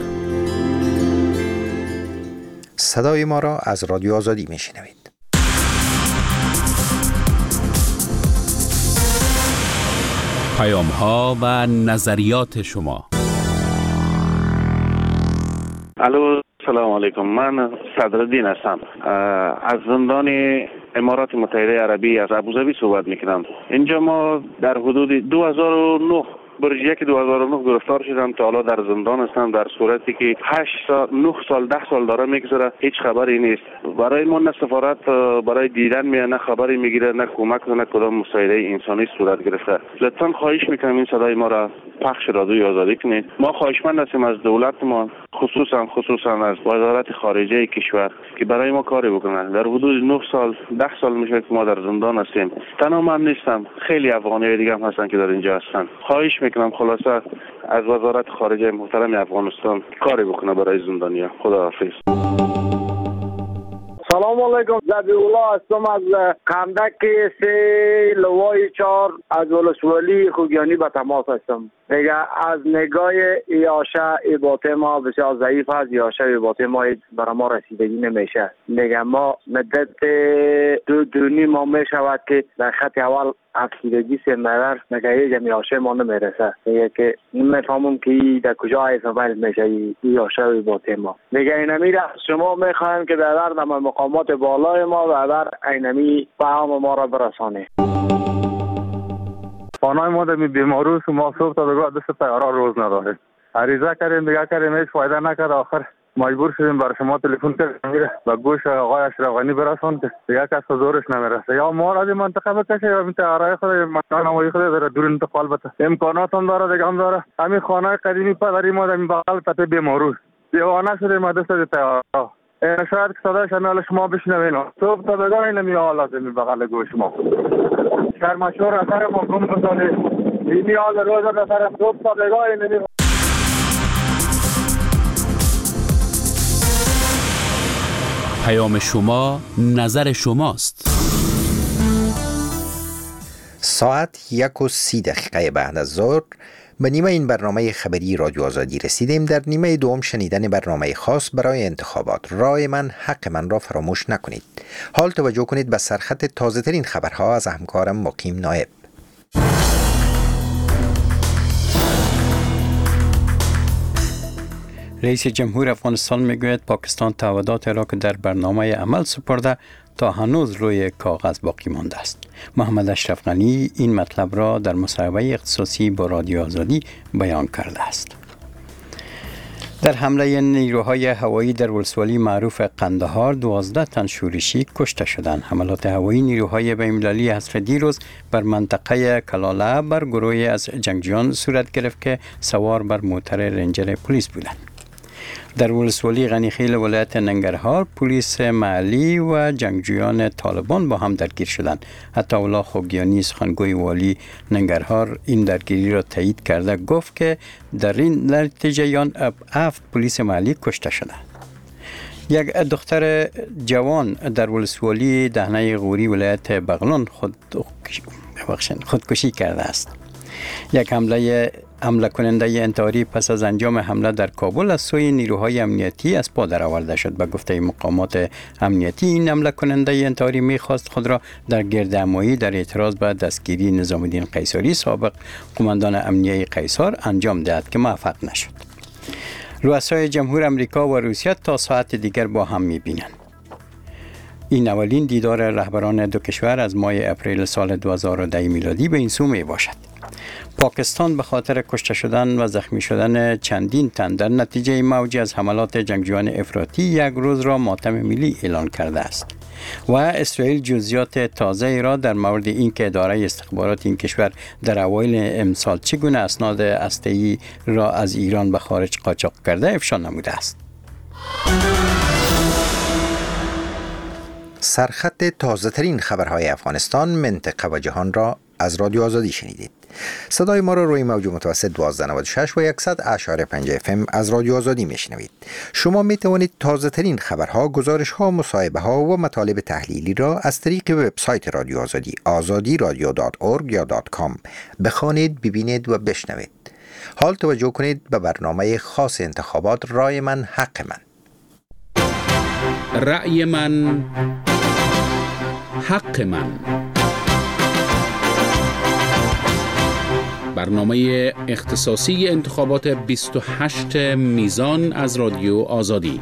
صدای ما را از رادیو آزادی میشنوید. پیام ها و نظریات شما. الو، سلام علیکم. من صدرالدین هستم از زندان امارات متحده عربی از ابوظبی صحبت میکنم. اینجا ما در حدود دو هزار و نه برج یک دو هزار و نه گرفتار شدم تا حالا در زندان هستم، در صورتی که هشت سال نه سال ده سال داره میگذره، هیچ خبری نیست. برای ما نه سفارت برای دیدن میاد، نه خبری میگیره، نه کمک، نه کدام مساعده انسانی صورت گرفته. لطفا خواهش میکنم این صدای ما را پخش رادیوی آزادی کنید. ما خواهشمند هستیم از دولت ما، خصوصا خصوصا از وزارت خارجه کشور که برای ما کاری بکنن. در حدود نه سال ده سال میشه که ما در زندان هستیم. تنها من نیستم، خیلی افغانی دیگه هم هستن که در اینجا هستن. خواهش میکنم خلاصه از وزارت خارجه محترم افغانستان کاری بکنه برای زندانیا. خدا حافظ. سلام علیکم. زبی الله هستم از قندک سه لوای چهار از ولسوالی خوگیانی به تماس هستم. دیگه از نگاه ایاشه ایباته ما بسیار ضعیف است. ایاشه ایباته ما برای ما رسیدگی نمیشه. دیگه ما مدت دو دونی ما میشود که در خط اول افسیدگی سه مرر نگه جمعیاشه ما نمیرسه. دیگه که نمیفهمم که در کجا ایفابل میشه ایاشه ایباته ما. دیگه اینمی را شما میخوایم که در در مقامات بالای ما و در اینمی فهم ما را برسانه. خانه ما در بیمارو ما صبح تا بگاه دست تیارا روز نداره. عریضه کردیم دیگه کردیم هیچ فایده نکرد. آخر مجبور شدیم بر شما تلفن کردیم و گوش آقای اشرف غنی برسون که دیگه کس زورش نمیرسه. یا ما را این منطقه بکشه یا این تیارای خود مکان نمایی خود داره دور انتقال بده. امکانات هم داره دیگه هم داره. همین خانه قدیمی پدری ما در بغل تپه بیمارو دیوانه شدیم از دست تیارا. شاید که صدای شنال شما بشنوین. صبح تا بگاه این می حالات می بغل گوش ما. شرمشور اثر ما گم بزاده. این حال روز اثر صبح تا بگاه این می پیام شما نظر شماست. ساعت یک و سی دقیقه بعد از ظهر به نیمه این برنامه خبری رادیو آزادی رسیدیم. در نیمه دوم شنیدن برنامه خاص برای انتخابات رای من حق من را فراموش نکنید. حال توجه کنید به سرخط تازه ترین خبرها از همکارم مقیم نایب. رئیس جمهور افغانستان میگوید پاکستان تعهدات را که در برنامه عمل سپرده تا هنوز روی کاغذ باقی مانده است. محمد اشرف غنی این مطلب را در مصاحبه اختصاصی با رادیو آزادی بیان کرده است. در حمله نیروهای هوایی در ولسوالی معروف قندهار دوازده تن شورشی کشته شدند. حملات هوایی نیروهای بین‌المللی عصر دیروز بر منطقه کلاله بر گروهی از جنگجویان صورت گرفت که سوار بر موتر رنجر پلیس بودند. در ولسوالی غنیخیل ولایت ننگرهار پلیس محلی و جنگجویان طالبان با هم درگیر شدند. عطا الله خوگیانی سخنگوی والی ننگرهار این درگیری را تایید کرده گفت که در این نتیجه یان هفت پلیس محلی کشته شدند. یک دختر جوان در ولسوالی دهنه غوری ولایت بغلان خود خودکشی کرده است. یک حمله حمله کننده انتحاری پس از انجام حمله در کابل از سوی نیروهای امنیتی از پا درآورده شد. به گفته مقامات امنیتی این حمله کننده انتحاری می‌خواست خود را در گردهمایی در اعتراض به دستگیری نظام الدین قیصری سابق قماندان امنیه قیصر انجام دهد که موفق نشد. رؤسای جمهور امریکا و روسیه تا ساعت دیگر با هم می‌بینند. این اولین دیدار رهبران دو کشور از ماه اپریل سال دو هزار و ده میلادی به این سو میباشد. پاکستان به خاطر کشته شدن و زخمی شدن چندین تن در نتیجه موجی از حملات جنگجویان افراطی یک روز را ماتم ملی اعلان کرده است و اسرائیل جزئیات تازه را در مورد اینکه اداره استخبارات این کشور در اوایل امسال چگونه اسناد هسته‌ای را از ایران به خارج قاچاق کرده افشا نموده است. سرخط تازه ترین خبرهای افغانستان، منطقه و جهان را از رادیو آزادی شنیدید. صدای ما را روی موج متوسط دوازده نود و شش و صد اشاری پنج اف ام از رادیو آزادی میشنوید. شما می توانید تازه ترین خبرها، گزارش ها، مصاحبه ها و مطالب تحلیلی را از طریق وبسایت رادیو آزادی آزادی رادیو دات اورگ یا دات کام بخوانید، ببینید و بشنوید. حال توجه کنید به برنامه خاص انتخابات رای من حق من. رأی من حق من، برنامه اختصاصی انتخابات بیست و هشت میزان از رادیو آزادی.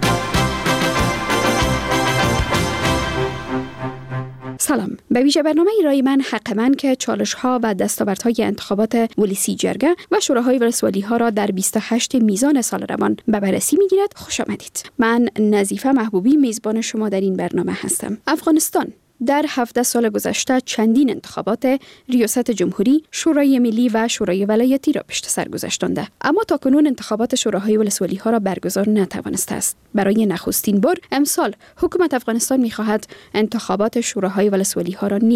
سلام. به ویژه برنامه رای من حق من که چالش ها و دستاوردهای انتخابات ولسی جرگه و شوراهای ولسوالی ها را در بیست و هشت میزان سال روان به بررسی میگیرد. خوش آمدید. من نظیفه محبوبی میزبان شما در این برنامه هستم. افغانستان در هفده سال گذشته چندین انتخابات ریاست جمهوری، شورای ملی و شورای ولایتی را پشت سر گذاشتند، اما تاکنون انتخابات شوراهای ولسوالی ها را برگزار نتوانسته است. برای نخستین بار امسال حکومت افغانستان می‌خواهد انتخابات شوراهای ولسوالی ها را نیز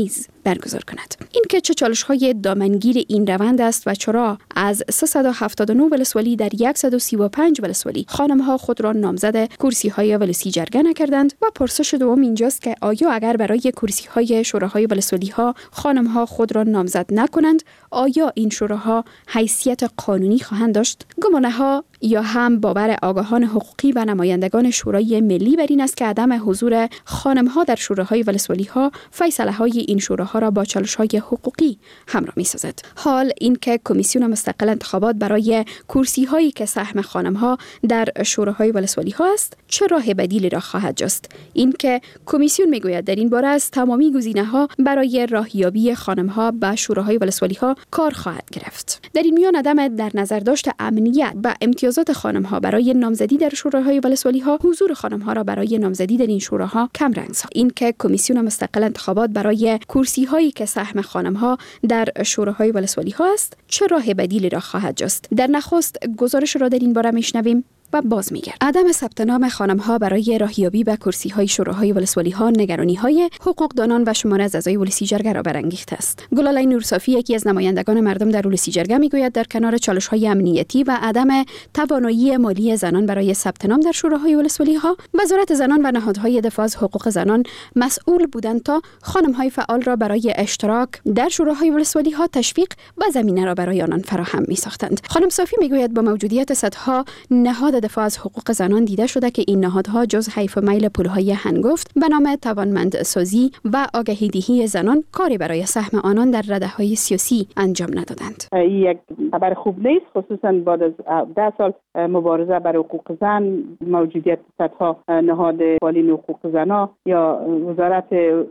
برگزار کند. این که چه چالش‌های دامنگیر این روند است و چرا از سیصد و هفتاد و نه ولسوالی در صد و سی و پنج ولسوالی خانم‌ها خود را نامزد کرسی‌های ولسی جرگه نکردند و پرسش دوم اینجاست که آیا اگر برای کرسی‌های شوراهای ولسوالی‌ها خانم‌ها خود را نامزد نکنند، آیا این شوراها حیثیت قانونی خواهند داشت؟ گمانه‌ها یا هم باور آگاهان حقوقی و نمایندگان شورای ملی بر این است که عدم حضور خانم‌ها در شوراهای ولسوالی‌ها فیصله‌های این شوراها را با چالش‌های حقوقی همراه می‌سازد. حال اینکه کمیسیون مستقل انتخابات برای کرسی‌هایی که سهم خانم‌ها در شوراهای ولسوالی‌ها است، چه راه بدیلی را خواهد جست؟ اینکه کمیسیون می‌گوید در این باره از تمامی گزینه‌ها برای راهیابی خانم‌ها به شوراهای ولسوالی‌ها کار خواهد گرفت. در این میان عدم در نظر داشت امنیت و امتیازات خانم‌ها برای نامزدی در شوراهای ولسوالی‌ها، حضور خانم‌ها را برای نامزدی در این شوراها کم رنگ ساخت. اینکه کمیسیون مستقل انتخابات برای کرسی‌هایی که سهم خانم‌ها در شوراهای ولسوالی‌ها است، چه راه بدیلی را خواهد جست؟ در نخست گزارش را در این باره میشنویم و باز میگرد. عدم ثبت نام خانم‌ها برای راهیابی به کرسی‌های شوراهای ولسوالی‌ها نگرانی‌های حقوقدانان و شمار از اعضای ولسی جرگه را برانگیخته است. گلالای نورصافی، یکی از نمایندگان مردم در ولسی جرگه، میگوید در کنار چالش‌های امنیتی و عدم توانایی مالی زنان برای ثبت نام در شوراهای ولسوالی‌ها، وزارت زنان و نهادهای دفاع از حقوق زنان مسئول بودند تا خانم‌های فعال را برای اشتراک در شوراهای ولسوالی‌ها تشویق و زمینه را برای آنان فراهم می‌ساختند. خانم صافی میگوید با موجودیت صدها نهاد دفاع از حقوق زنان دیده شده که این نهادها جز حیف و میل پولهای هنگفت به نام توانمندسازی و آگهی دهی زنان کاری برای سهم آنان در رده‌های سیاسی انجام ندادند. این یک خبر خوب نیست، خصوصا بعد از ده سال مبارزه برای حقوق زن، موجودیت صدها نهاد فعالین حقوق زنان یا وزارت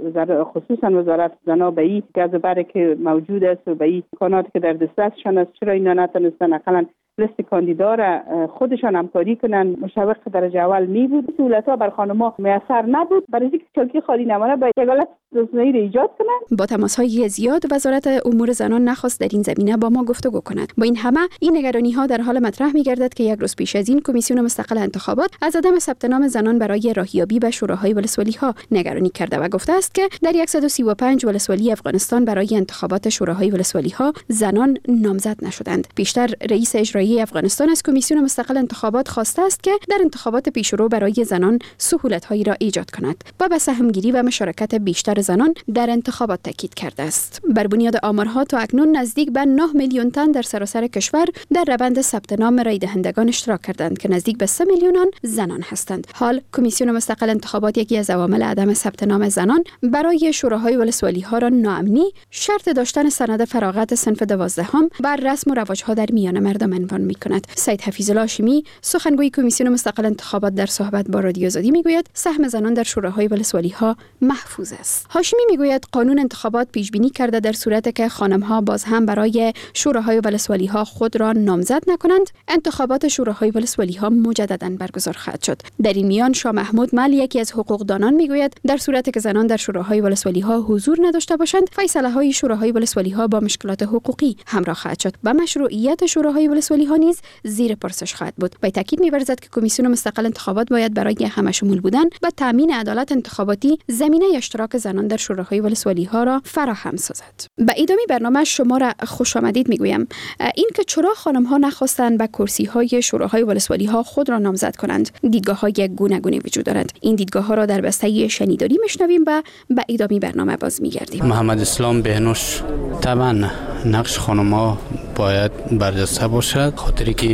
خصوصا وزارت زنان به این گزبره که موجود است و به این امکاناتی که در دسترسشان است، چرا اینا نتونستن اقلا لیست کاندیدا را خودشان همکاری کنن؟ مشوق درجه اول می بود، سهولت‌ها بر خانم‌ها میسر نبود، برای اینکه چالکی خالی نمانه با یگالت روزنامه‌ای را ایجاد کنند. با تماس‌های زیاد وزارت امور زنان نخواست در این زمینه با ما گفتگو کند. با این همه این نگرانی‌ها در حال مطرح می‌گردد که یک روز پیش از این کمیسیون مستقل انتخابات از عدم ثبت نام زنان برای راهیابی به شوراهای ولسوالی‌ها نگرانی کرده و گفته است که در صد و سی و پنج ولسوالی افغانستان برای انتخابات شوراهای ولسوالی‌ها زنان نامزد نشدند. بیشتر رئیس اجرایی افغانستان از کمیسیون مستقل انتخابات خواسته است که در انتخابات پیشرو برای زنان سهولت‌هایی را ایجاد کند و به سهمگیری و مشارکت بیشتر زنان در انتخابات تاکید کرده است. بر بنیاد آمارها تا اکنون نزدیک به نه میلیون تن در سراسر کشور در روند ثبت نام رای دهندگان اشتراک کردند که نزدیک به سه میلیون زنان هستند. حال کمیسیون مستقل انتخابات یکی از عوامل عدم ثبت نام زنان برای شوراهای ولسوالی‌ها را ناامنی، شرط داشتن سند فراغت صنف دوازدهم بر رسم و رواج‌ها در میان مردم عنوان می‌کند. سید حفیظالله هاشمی، سخنگوی کمیسیون مستقل انتخابات، در صحبت با رادیو آزادی میگوید سهم زنان در شوراهای ولسوالی‌ها محفوظ است. هاشمی میگوید قانون انتخابات پیش بینی کرده در صورتی که خانم‌ها باز هم برای شوراهای ولسوالی‌ها خود را نامزد نکنند، انتخابات شوراهای ولسوالی‌ها مجدداً برگزار خواهد شد. در این میان شاه محمود مل، یکی از حقوقدانان، میگوید در صورتی که زنان در شوراهای ولسوالی‌ها حضور نداشته باشند، فیصله‌های شوراهای ولسوالی‌ها با مشکلات حقوقی همراه خواهد شد و مشروعیت شوراهای ولسوالی‌ها نیز زیر پرسش خواهد بود. با تاکید می‌ورزد که کمیسیون مستقل انتخابات باید برای همشمول بودن و تامین عدالت انتخاباتی زمینه اشتراک زنان در شوراهای ولسوالی‌ها را فراهم سازد. به ادامه برنامه شما را خوش آمدید میگویم. این که چرا خانم‌ها نخواستند به کرسی‌های شوراهای ولسوالی‌ها خود را نامزد کنند، دیدگاه‌های گوناگونی وجود دارد. این دیدگاه‌ها را در بسته شنیداری میشنویم و به ادامه برنامه باز میگردیم. محمد اسلام بهنوش، طبعا نقش خانم‌ها باید برجسته باشد، خاطری که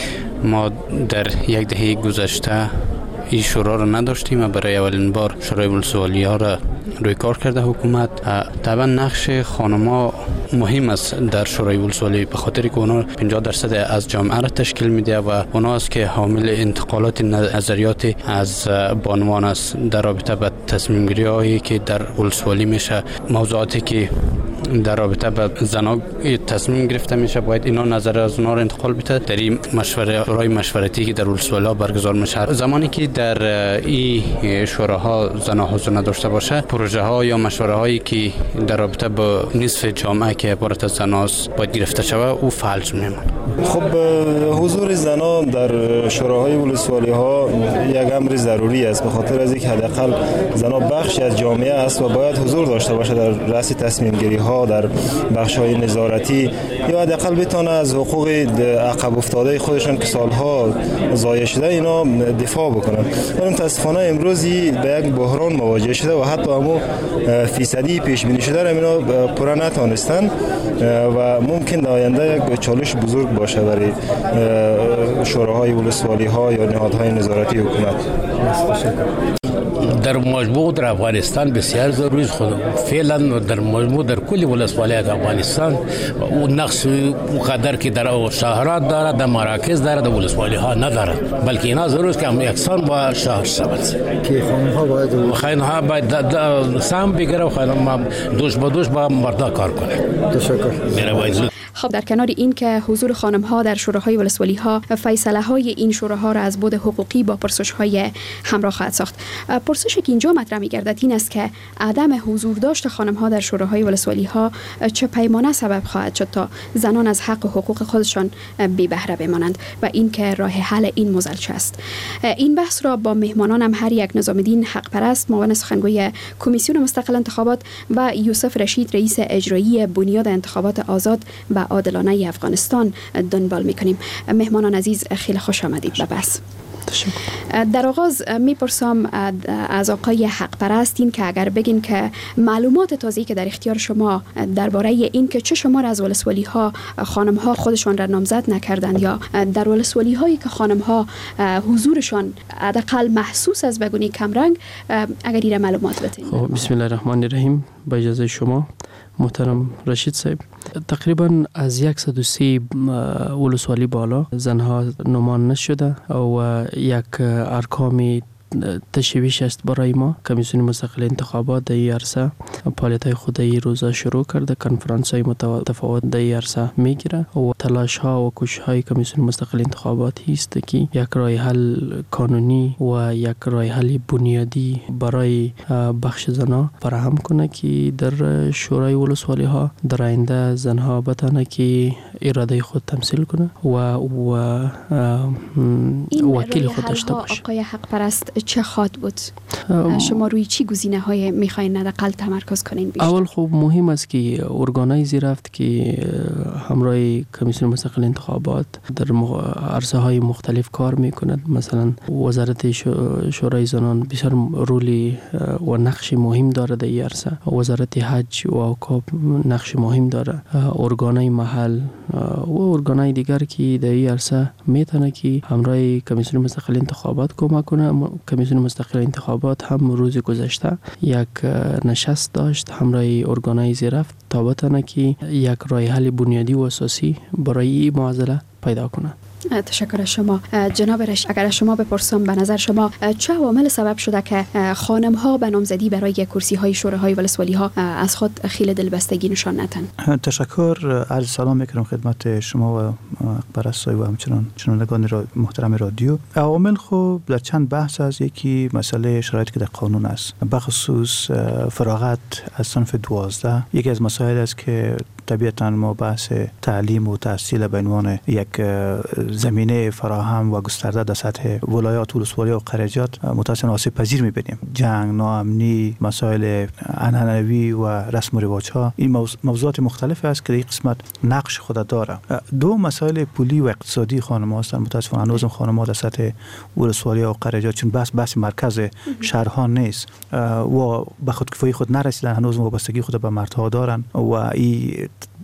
ما در یک دهه گذشته این شورا را نداشتیم و برای اولین بار شورای ولسوالی‌ها را روی کار کرده حکومت. طبعا نقش خانم‌ها مهم است در شورای ولسوالی، به خاطر که اونا پنجاه درصد از جامعه را تشکیل میده و اونا است که حامل انتقالات نظریات از بانوان است در رابطه با تصمیم گیری هایی که در ولسوالی میشه، موضوعاتی که در رابطه با زنا تصمیم گرفته میشه، باید اینا نظر از اونا رو انتقال بده در این مشوره شورای مشورتی که در ولسوالی‌ها برگزار میشه. زمانی که در این شوراها زنا حضور نداشته باشه، پروژه ها یا مشوره هایی که در رابطه با نصف جامعه که عبارت از زناست باید گرفته شود او فلج میمونه. خب حضور زنان در شوراهای ولسوالی‌ها یک امر ضروری است، به خاطر از اینکه حداقل زنان بخشی از جامعه است و باید حضور داشته باشه در رأس تصمیم گیری ها، در بخش های نظارتی، یا حداقل بتونه از حقوق عقب افتاده خودشان که سالها ضایع شده اینا دفاع بکنن. ولی متاسفانه امروز به یک بحران مواجه شده و حتی همو فیصدی پیش بینی شده را اینا پورا نتونستن و ممکن در آینده یک چالش بزرگ باشه برای شوراهای ولسوالی‌ها یا نهادهای نظارتی حکومت. در مجموع در افغانستان بسیار ضروری است. خود فعلا در مجموع در کل ولسوالیات افغانستان و نقص مقدر که در شهرات دارد، در مراکز دارد، در ولسوالی‌ها ندارد، بلکه اینا ضروری است که هم یکسان با شهر شود که خانم‌ها باید خانم‌ها باید سهم بگیره و خانم‌ها دوش با دوش با مردا کار کنه. تشکر. خب در کنار این که حضور خانم ها در شوراهای ولسوالی ها فیصله های این شوراها را از بعد حقوقی با پرسش های همراه خواهد ساخت. پرسشی که اینجا مطرح می‌گردد این است که عدم حضور داشت خانم ها در شوراهای ولسوالی ها چه پیمانه سبب خواهد شد تا زنان از حق و حقوق خودشان بی بهره بمانند و این که راه حل این موزل چه است. این بحث را با مهمانانم هر یک نظام الدین حق پرست، معاون سخنگوی کمیسیون مستقل انتخابات و یوسف رشید رئیس اجرایی بنیاد انتخابات آزاد و عادلانه افغانستان دنبال میکنیم. مهمانان عزیز خیلی خوش آمدید به بحث. در آغاز میپرسم از آقای حق پرست این که اگر بگین که معلومات تازه‌ای که در اختیار شما درباره این که چه شمار از ولسوالی ها خانم ها خودشان را نامزد نکردند یا در ولسوالی هایی که خانم ها حضورشان حداقل محسوس از بگونی کمرنگ، اگر این معلومات بتین. خب بسم الله الرحمن الرحیم. با اجازه شما محترم رشید صاحب، تقریبا از صد و سی ولسوالی بالا زنها نمان نشده و یک ارقام تشویش است برای ما. کمیسیون مستقل انتخابات در این عرصه فعالیت‌های خود این روزا شروع کرده، کنفرانس‌های متفاوت در این عرصه میگیره و تلاش‌ها و کوشش‌های کمیسیون مستقل انتخابات است که یک راه حل قانونی و یک راه حل بنیادی برای بخش زنان فراهم کنه که در شورای ولسوالی‌ها در آینده زنها بتونه که اراده خود تمثیل کنه و و وکیل خود داشته باشه. آقای حق پرست چه خواد بود؟ شما روی چی گزینه های میخواین حداقل تمرکز کنین بیشتر؟ اول خب مهم است که ارگانایزی رفت که همراه کمیسیون مستقل انتخابات در عرصه های مختلف کار میکند. مثلا وزارت شورای زنان بسیار رولی و نقش مهم داره در این عرصه، وزارت حج و اوقاف نقش مهم داره، ارگانای محل و ارگانای دیگر که در این عرصه میتونه که همراه کمیسیون مستقل انتخابات کمک کنه. کمیسیون مستقل انتخابات هم روز گذشته یک نشست داشت همراه ارگانایزی رفت تا بتونه که یک راه حل بنیادی و اساسی برای این معضله پیدا کنه. تشکر از شما جناب رشید. اگر شما بپرسم به نظر شما چه عوامل سبب شده که خانم ها به نامزدی برای کرسی های شوراهای ولسوالی ها از خود خیلی دلبستگی نشان ندن؟ تشکر، عرض سلام میکنم خدمت شما و پرستای و همچنان شنوندگان را محترم رادیو. عوامل خوب در چند بحث است. یکی مسئله شرایطی که در قانون است، بخصوص فراغت از صنف دوازده. یکی از مسائل است که طبیعتاً ما بحث تعلیم و تحصیل به عنوان یک زمینه فراهم و گسترده در سطح ولایات ولسوالی و قرجات متأسفانه آسیب پذیر می‌بینیم. جنگ، ناامنی، مسائل عنعنوی و رسم و رواج‌ها، این موضوعات مختلف است که در این قسمت نقش خود داره. دو مسائل پولی و اقتصادی خانم‌ها هستند. متأسفانه هنوز خانم‌ها در سطح ولسوالی و قرجات چون بحث بحث مرکز شهرها نیست و به خودکفایی خود نرسیدن، هنوز وابستگی خود به مردها دارن و این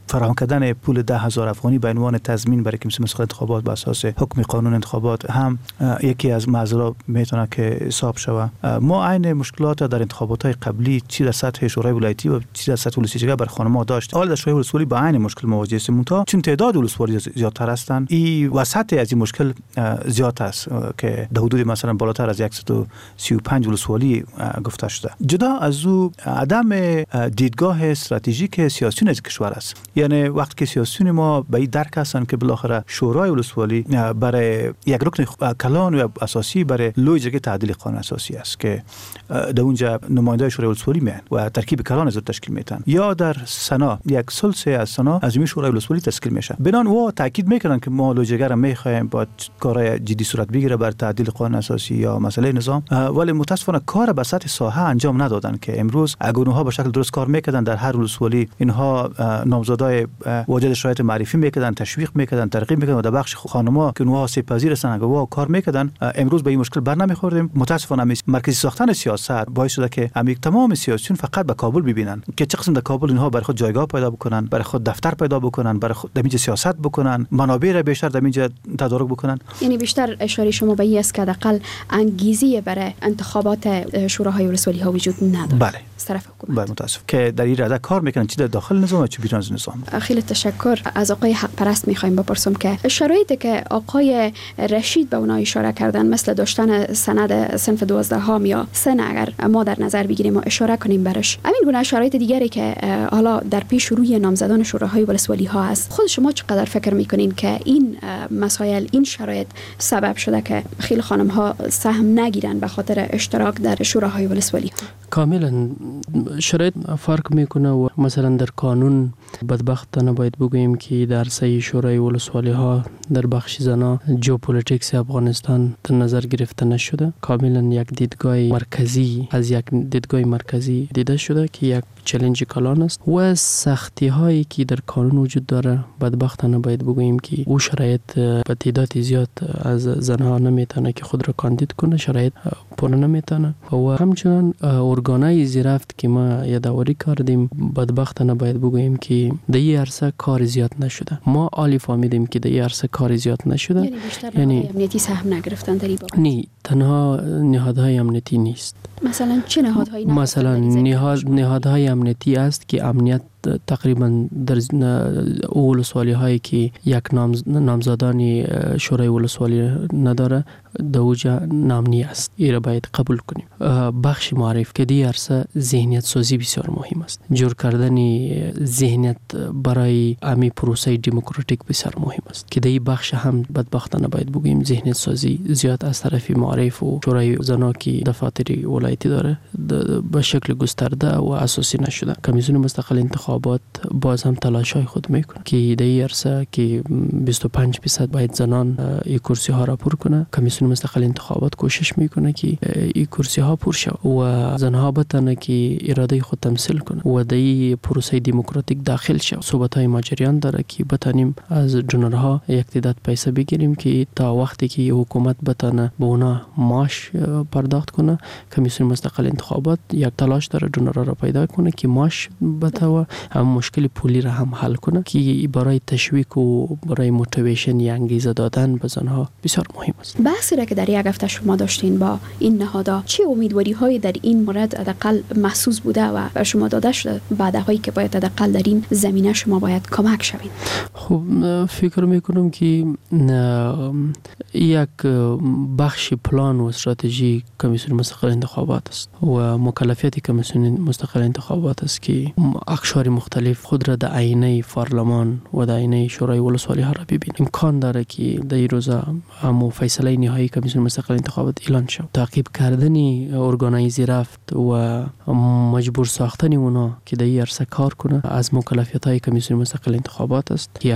فراهم کردن پول ده هزار افغانی به عنوان تضمین برای کمیسیون مسائل انتخابات بر اساس حکم قانون انتخابات هم یکی از معذرات میتونه که حساب شود. ما عین مشکلات در انتخابات های قبلی چی در سطح شورای ولایتی و چی در سطح ولسوالی جرگه بر خانم‌ها داشت. حالا در شورای ولسوالی با عین مشکل مواجه هستیم، تا چون تعداد ولسوالی زیادتر هستند این وسط از این مشکل زیاد است که در حدود مثلا بالاتر از صد و سی و پنج ولسوالی گفته شده. جدا از او عدم دیدگاه استراتژیک سیاسیون از کشور است. یعنی وقتی که سیاسیون ما به این درک هستند که بالاخره شورای ولسوالی برای یک رکن کلان و اساسی برای لوی جرگه تعدیل قانون اساسی است که در اونجا نمایندگان شورای ولسوالی میان و ترکیب کلان از تشکیل میتن، یا در سنا یک ثلث از سنا از می شورای ولسوالی تشکیل میشه. بنان و تاکید میکنن که ما لوی جرگه را میخوایم با کارهای جدی صورت بگیره بر تعدیل قانون اساسی یا مسئله نظام، ولی متاسفانه کار به سطح ساحه انجام ندادن که امروز اگر اونها به شکل درست کار میکردن در هر ولسوالی اینها نامزدای واجد شرایط معرفی میکردن، تشویق میکردن، ترغیب میکردن و در بخش خانم‌ها که اونها سپذیر هستن اگر وا کار میکردن امروز به این مشکل بر نمیخوردیم. متاسفانه مرکزی ساختن سیاست باعث شده که امیک تمام سیاسیون فقط به کابل ببینن که چه قسم در کابل اینها برای خود جایگاه پیدا بکنن، برای خود دفتر پیدا بکنن، برای خود در اینجا سیاست بکنن، منابع را بیشتر در اینجا تدارک بکنن. یعنی بیشتر اشاره شما به این است که حداقل انگیزه برای انتخابات شوراهای ولسوالی ها وجود نداره. بله. از طرف حکومت. بله متاسف که در این رده کار میکنن چی در داخل نظام و چی بیرون از نظام. خیلی تشکر. از آقای حق پرست میخوایم بپرسم که شرایطی که آقای رشید به اونها اشاره کردن مثل داشتن سند صنف دوازده ها یا سن اگر ما در نظر بگیریم و اشاره کنیم برش، همین گونه شرایط دیگری که حالا در پیش روی نامزدان شوراهای ولسوالی ها هست، خود شما چقدر فکر میکنین که این مسائل این شرایط سبب شده که خیلی خانم ها سهم نگیرن به خاطر اشتراک در شوراهای ولسوالی ها؟ کاملا شرایط فرق میکنه و مثلا در قانون بدبختانه باید بگوییم که در سه شورای ولسوالی ها در بخش زنا ژئوپلیتیکس افغانستان در نظر گرفته نشده. کاملا یک دیدگاه مرکزی از یک دیدگاه مرکزی دیده شده که یک چالش کلان است و سختی هایی که در قانون وجود داره بدبختانه باید بگوییم که او شرایط به تعداد زیاد از زنها نمیتونه که خود را کاندید کنه، شرایط پر نمیتونه و همچنان ارگانای زیرفت که ما یادآوری کردیم بدبختانه باید بگوییم که در این عرصه کار زیاد نشده. ما عالی فهمیدیم که در این عرصه کار زیاد نشده، یعنی بیشتر یعنی امنیتی سهم نگرفتن در این باب. نه، تنها نهادهای امنیتی نیست. مثلا چه نهادهایی؟ مثلا نهاد نهادهای امنیتی است که امنیت تقریبا در ولسوالی هایی که یک نامزدانی شورای ولسوالی نداره در اوجا نامنی است. این را باید قبول کنیم. بخش معرف که دی عرصه ذهنیت سازی بسیار مهم است. جور کردن ذهنیت برای امی پروسه دموکراتیک بسیار مهم است که دی بخش هم بدبختانه باید بگوییم ذهنیت سازی زیاد از طرف معرف و شورای زنا که دفاتر ولایتی داره به شکل گسترده و اساسی نشده. کمیسیون مستقل انتخابات باز هم تلاشای خود میکنه که در این عرصه که بیست و پنج درصد باید زنان این کرسی ها را پر کنه. کمیسیون مستقل انتخابات کوشش میکنه که این کرسی ها پر شود و زنها بتونه که اراده خود تمثیل کنه و در این پروسه دموکراتیک داخل شود. صحبت های ما جریان داره که بتونیم از جنرها یک تعداد پیسه بگیریم که تا وقتی که حکومت بتونه به اونا معاش پرداخت کنه، کمیسیون مستقل انتخابات یک تلاش داره جنرها را پیدا کنه که معاش بتونه هم مشکل پولی را هم حل کنه که برای تشویق و برای موتیویشن یا انگیزه دادن به زنها بسیار مهم است. بحثی را که در یک هفته شما داشتین با این نهادها، چه امیدواری هایی در این مورد حداقل محسوس بوده و بر شما داده شده بعدهایی که باید حداقل در این زمینه شما باید کمک شوید؟ خب فکر میکنم که یک بخش پلان و استراتژی کمیسیون مستقل انتخابات است و مکلفیت کمیسیون مستقل انتخابات است که اقشار مختلف خود را در آینه پارلمان و در آینه شورای ولسوالی ها را ببینیم. امکان داره که در این روزا هم فیصله نهایی کمیسیون مستقل انتخابات اعلان شود. تعقیب کردن ارگانای زیرفت و مجبور ساختن اونا که در این عرصه کار کنه از مکلفیت های کمیسیون مستقل انتخابات است که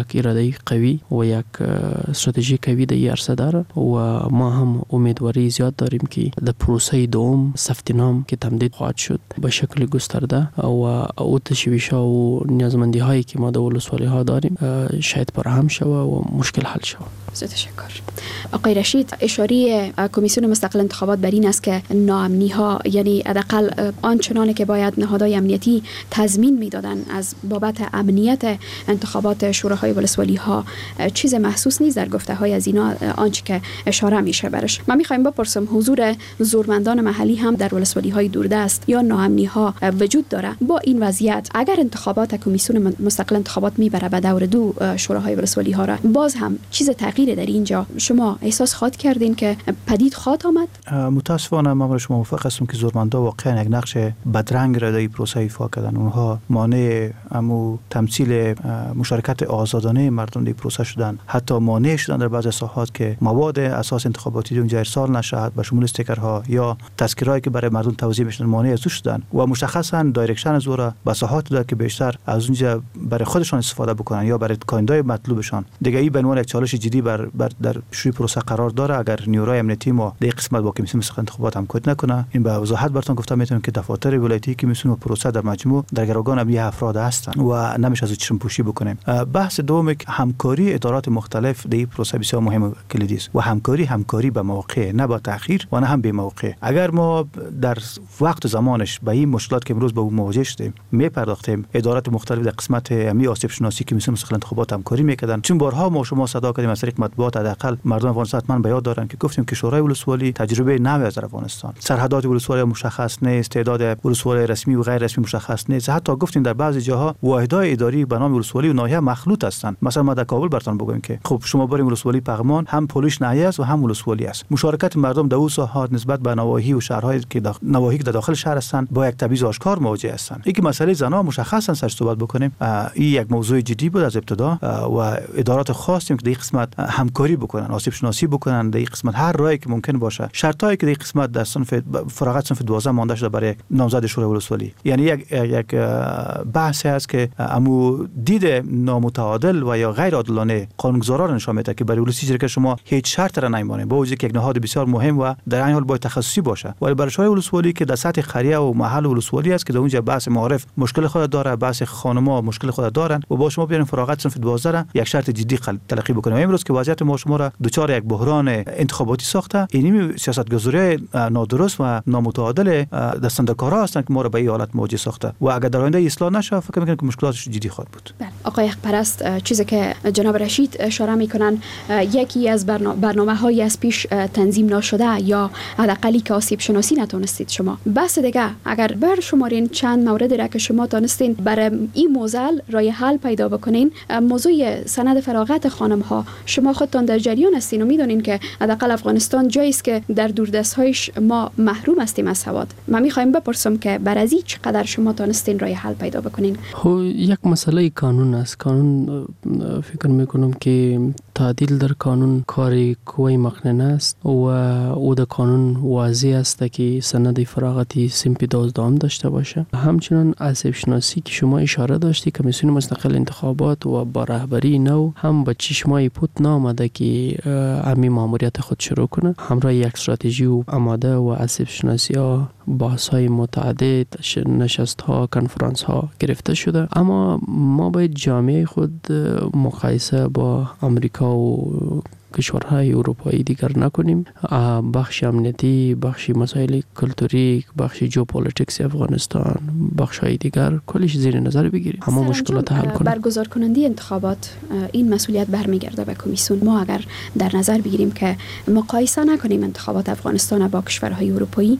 یک اراده قوی و یک استراتژی قوی در این عرصه داره و ما هم امیدواری زیاد داریم که در پروسه دوم ثبت نام که تمدید خواهد شد به شکل گسترده و او تشویش‌ها و نیازمندی هایی که ما در ولسوالی ها داریم شاید فراهم شود و مشکل حل شود. تشکر. آقای رشید، اشاره کمیسیون مستقل انتخابات بر این است که ناامنی ها، یعنی حداقل آنچنانی که باید نهادهای امنیتی تضمین میدادن از بابت امنیت انتخابات شوراهای ولسوالی ها چیز محسوس نیست در گفته های از اینا، آنچه که اشاره میشه برش. من میخوایم بپرسم حضور زورمندان محلی هم در ولسوالی های دوردست یا ناامنی ها وجود داره. با این وضعیت اگر انتخابات کمیسیون مستقل انتخابات میبره به دور دو شوراهای ولسوالی ها را، باز هم چیز تغییر در اینجا شما احساس خواهد کردین که پدید خواهد آمد؟ متاسفانه من با شما موافق هستم که زورمندا واقعا یک نقش بدرنگ را در این پروسه ایفا کردن. اونها مانع امو تمثیل مشارکت آزادانه مردم در پروسه شدن، حتی مانع شدن در بعضی ساحات که مواد اساس انتخاباتی اونجا ارسال نشود به شمول استیکرها یا تذکرهایی که برای مردم توزیع میشن مانع از شدن و مشخصا دایرکشن زورا به ساحات داد که بیشتر از اونجا برای خودشان استفاده بکنن یا برای کاندای مطلوبشان. دیگه این به عنوان یک چالش جدی بر, بر در شروع پروسه قرار داره. اگر نیروهای امنیتی ما در قسمت با کمیسیون مستقل انتخابات همکاری نکنه، این به وضاحت براتون گفتم میتونم که دفاتر ولایتی کمیسیون و پروسه در مجموع در گروگان امنی افراد هستن و نمیشه از چشم پوشی بکنیم. بحث دوم همکاری ادارات مختلف در این پروسه بسیار مهم و کلیدی است و همکاری همکاری به موقع، نه با تأخیر و نه هم بی موقع. اگر ما در وقت و زمانش به این مشکلات که امروز با اون مواجه شدیم میپرداختیم، ادارات مختلف در قسمت امنی آسیب شناسی کمیسیون مستقل انتخابات همکاری میکردن. چون بارها ما شما صدا کردیم از طریق مطبوعات، حداقل مردم افغانستان حتما به یاد دارن که گفتیم که شورای ولسوالی تجربه نوی از افغانستان، سرحدات ولسوالی مشخص نیست، تعداد ولسوالی رسمی و غیر رسمی مشخص نیست، حتی گفتیم در بعضی جاها واحدهای اداری به نام ولسوالی و ناحیه مخلوط هستند. مثلا ما در کابل براتون بگویم که خب شما بریم ولسوالی پغمان هم پلیس ناحیه است و هم ولسوالی است. مشارکت مردم در اون ساحات نسبت به نواحی و شهرهایی که داخل نواحی که در داخل شهر هستند با یک تبعیض آشکار مواجه هستند. اینکه مسئله زنا مشخصا سر صحبت بکنیم، این یک موضوع جدی بود از ابتدا و ادارات خواستیم که در این قسمت همکاری بکنن، آسیب شناسی بکنن در این قسمت، هر راهی که ممکن باشه. شرطایی که در این قسمت در صنف فراغت صنف دوازده مانده شده برای نامزد شورای ولسوالی، یعنی یک یک بحثی است که امو دید نامتعادل و یا غیر عادلانه قانونگذارا را نشان میده که برای ولسی جرگه شما هیچ شرط را نمیمانه، با وجودی که یک نهاد بسیار مهم و در این حال باید تخصصی باشه. ولی برای شورای ولسوالی که در سطح قریه و محل ولسوالی است که در اونجا بحث معارف مشکل خود داره، بحث خانم‌ها مشکل خود دارن و با شما بیارین فراغت صنف دوازده را یک شرط جدی تلقی بکنیم. امروز که وضعیت ما شما را دوچار یک بحران انتخاباتی ساخته، این سیاستگذاری نادرست و نامتعادل دستاندرکارا هستند که ما را به این حالت مواجه ساخته و اگر در آینده اصلاح نشه فکر می‌کنم که مشکلاتش جدی خواهد بود. بله. آقای حق‌پرست، چیزی که جناب رشید اشاره میکنن یکی از برنامه‌های از پیش تنظیم نشده یا حداقلی که آسیب شناسی نتونستید شما. بس دیگه اگر بر شمارین چند مورد را که شما تونستین برای این موضوع رای حل پیدا بکنین، موضوع سند فراغت خانم‌ها، شما خودتان در جریان هستین و میدونین که حداقل افغانستان جایی است که در دوردست‌هایش ما محروم هستیم از سواد. من می‌خوایم بپرسم که بر از این چقدر شما تونستین رای حل پیدا بکنین؟ خب یک مسئله قانون است. قانون فکر میکنم که تعدیل در قانون کاری کوی مخنن است و او در قانون واضح است که سند فراغتی صنف دوازده داشته باشه. همچنان آسیب شناسی که شما اشاره داشتی، کمیسیون مستقل انتخابات و با رهبری نو هم به چشمای پوت نامده که امی ماموریت خود شروع کنه، همراه یک استراتژی و آماده و آسیب شناسی ها بحث های متعدد، نشست ها، کنفرانس ها گرفته شده. اما ما باید جامعه خود مقایسه با امریکا و کشورهای اروپایی دیگر نکنیم. بخش امنیتی، بخش مسائل کلتوری، بخش ژئوپلیتیکس افغانستان، بخش های دیگر کلش زیر نظر بگیریم، اما مشکلات حل کنیم. برگزار کننده انتخابات این مسئولیت برمیگرده به کمیسیون. ما اگر در نظر بگیریم که مقایسه نکنیم انتخابات افغانستان با کشورهای اروپایی،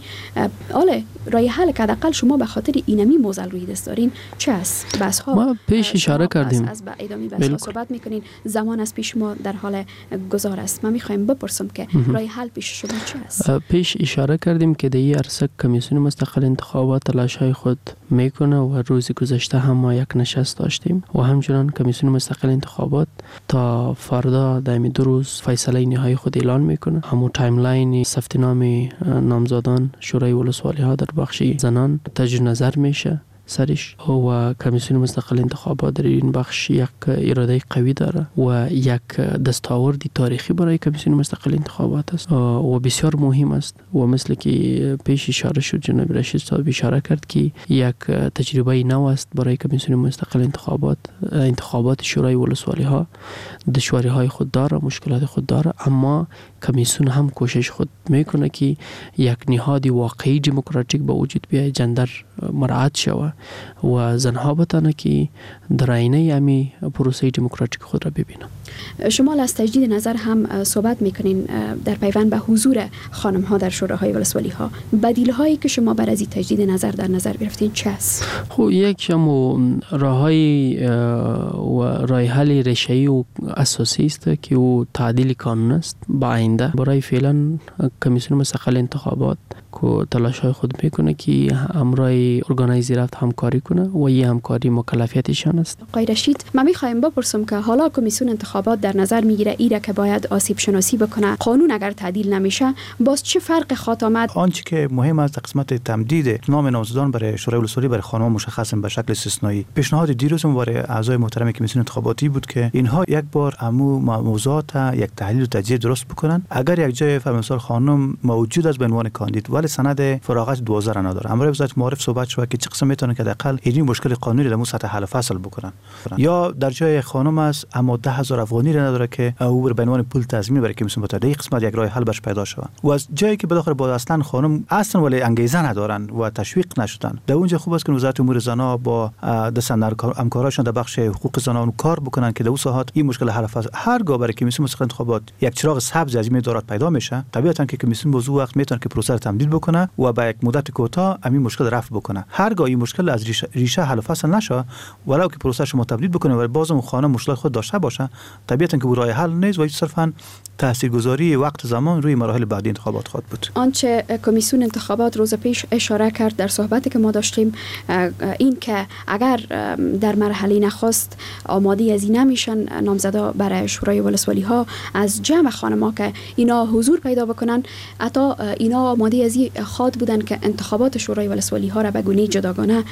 آله رای حل که حداقل شما به خاطر اینمی موزل روی دست دارین چه است؟ بس ها ما پیش اشاره کردیم از به ادامه بس صحبت میکنین، زمان از پیش ما در حال گذار است. من میخوایم بپرسم که رای حل پیش شما چه است؟ پیش اشاره کردیم که در این عرصه کمیسیون مستقل انتخابات تلاش‌های خود میکنه و روز گذشته هم ما یک نشست داشتیم و همچنان کمیسیون مستقل انتخابات تا فردا در این دو روز فیصله نهایی خود اعلان میکنه. همون تایملاین ثبت نام نامزدان شورای ولسوالی ها در بخش زنان تجدید نظر میشه. سرش و کمیسیون مستقل انتخابات در این بخش یک اراده قوی داره و یک دستاوردی تاریخی برای کمیسیون مستقل انتخابات است و بسیار مهم است و مثل که پیش اشاره شد جناب رشید صاحب اشاره کرد که یک تجربه نو است برای کمیسیون مستقل انتخابات. انتخابات شورای ولسوالی ها دشواری های خود داره، مشکلات خود داره، اما کمیسیون هم کوشش خود میکنه که یک نهاد واقعی دموکراتیک به وجود بیاید، جندر مراعات شود و زنها بتانه که در آینه امی پروسه دموکراتیک خود را ببینن. شما از تجدید نظر هم صحبت میکنین در پیوند به حضور خانم ها در شوراهای ولسوالی ها. بدیل هایی که شما بر از تجدید نظر در نظر گرفتین چه است؟ خب یک شما راههای و راه حل ریشه‌ای و اساسی است که او تعدیل قانون است. با آینده برای فعلا کمیسیون مستقل انتخابات که تلاش های خود میکنه که همراه ارگانایزی رفت همکاری کنه و این همکاری مکلفیتشان است. آقای رشید، من میخوایم بپرسم که حالا کمیسیون انتخابات در نظر میگیره ایره که باید آسیب شناسی بکنه، قانون اگر تعدیل نمیشه باز چه فرق خواهد آمد؟ آنچه که مهم است قسمت تمدید نام نامزدان برای شورای ولسوالی برای خانم مشخص به شکل استثنایی. پیشنهاد دیروز برای اعضای محترم کمیسیون انتخاباتی بود که اینها یک بار امو موضوعات یک تحلیل و تجزیه درست بکنن. اگر یک جای مثلا خانم موجود است به عنوان کاندید ولی سند فراغت دوازده را نداره، امروز وزارت معارف صحبت شد که چه قسم میتونه که حداقل این مشکل قانونی در سطح حل فصل بکنن. یا در جای خانم است اما ده هزار افغانی را نداره که او به عنوان پول تضمین برای کمیسیون متحده قسمت یک راه حل برش پیدا شود. و از جایی که بالاخره با اصلا خانم اصلا ولی انگیزه ندارن و تشویق نشدن، در اونجا خوب است که وزارت امور زنان با دست همکاراشون در بخش حقوق زنان کار بکنن که در اون ساحات این مشکل حل فصل هرگاه برای کمیسیون مستقل انتخابات یک چراغ سبز از این دارد پیدا میشه، طبیعتا که کمیسیون موضوع وقت میتونه که پروسه تمدید بکنه و با یک مدت کوتاه همین مشکل رفع بکنه. هرگاه این مشکل از ریشه, ریشه حل فصل نشه ولو که پروسه شما تمدید بکنه و بازم خانم مشکل خود داشته باشه، طبیعتا که راه حل نیست و صرفا تاثیرگذاری وقت زمان روی مراحل بعدی انتخابات خواهد بود. آنچه کمیسیون انتخابات روز پیش اشاره کرد در صحبتی که ما داشتیم این که اگر در مرحله نخست آماده از این نمیشن نامزدا برای شورای ولسوالی ها از جمع خانم‌ها که اینا حضور پیدا بکنن، حتی اینا آماده از این خواد بودن که انتخابات شورای ولسوالی ها را به گونه جداگانه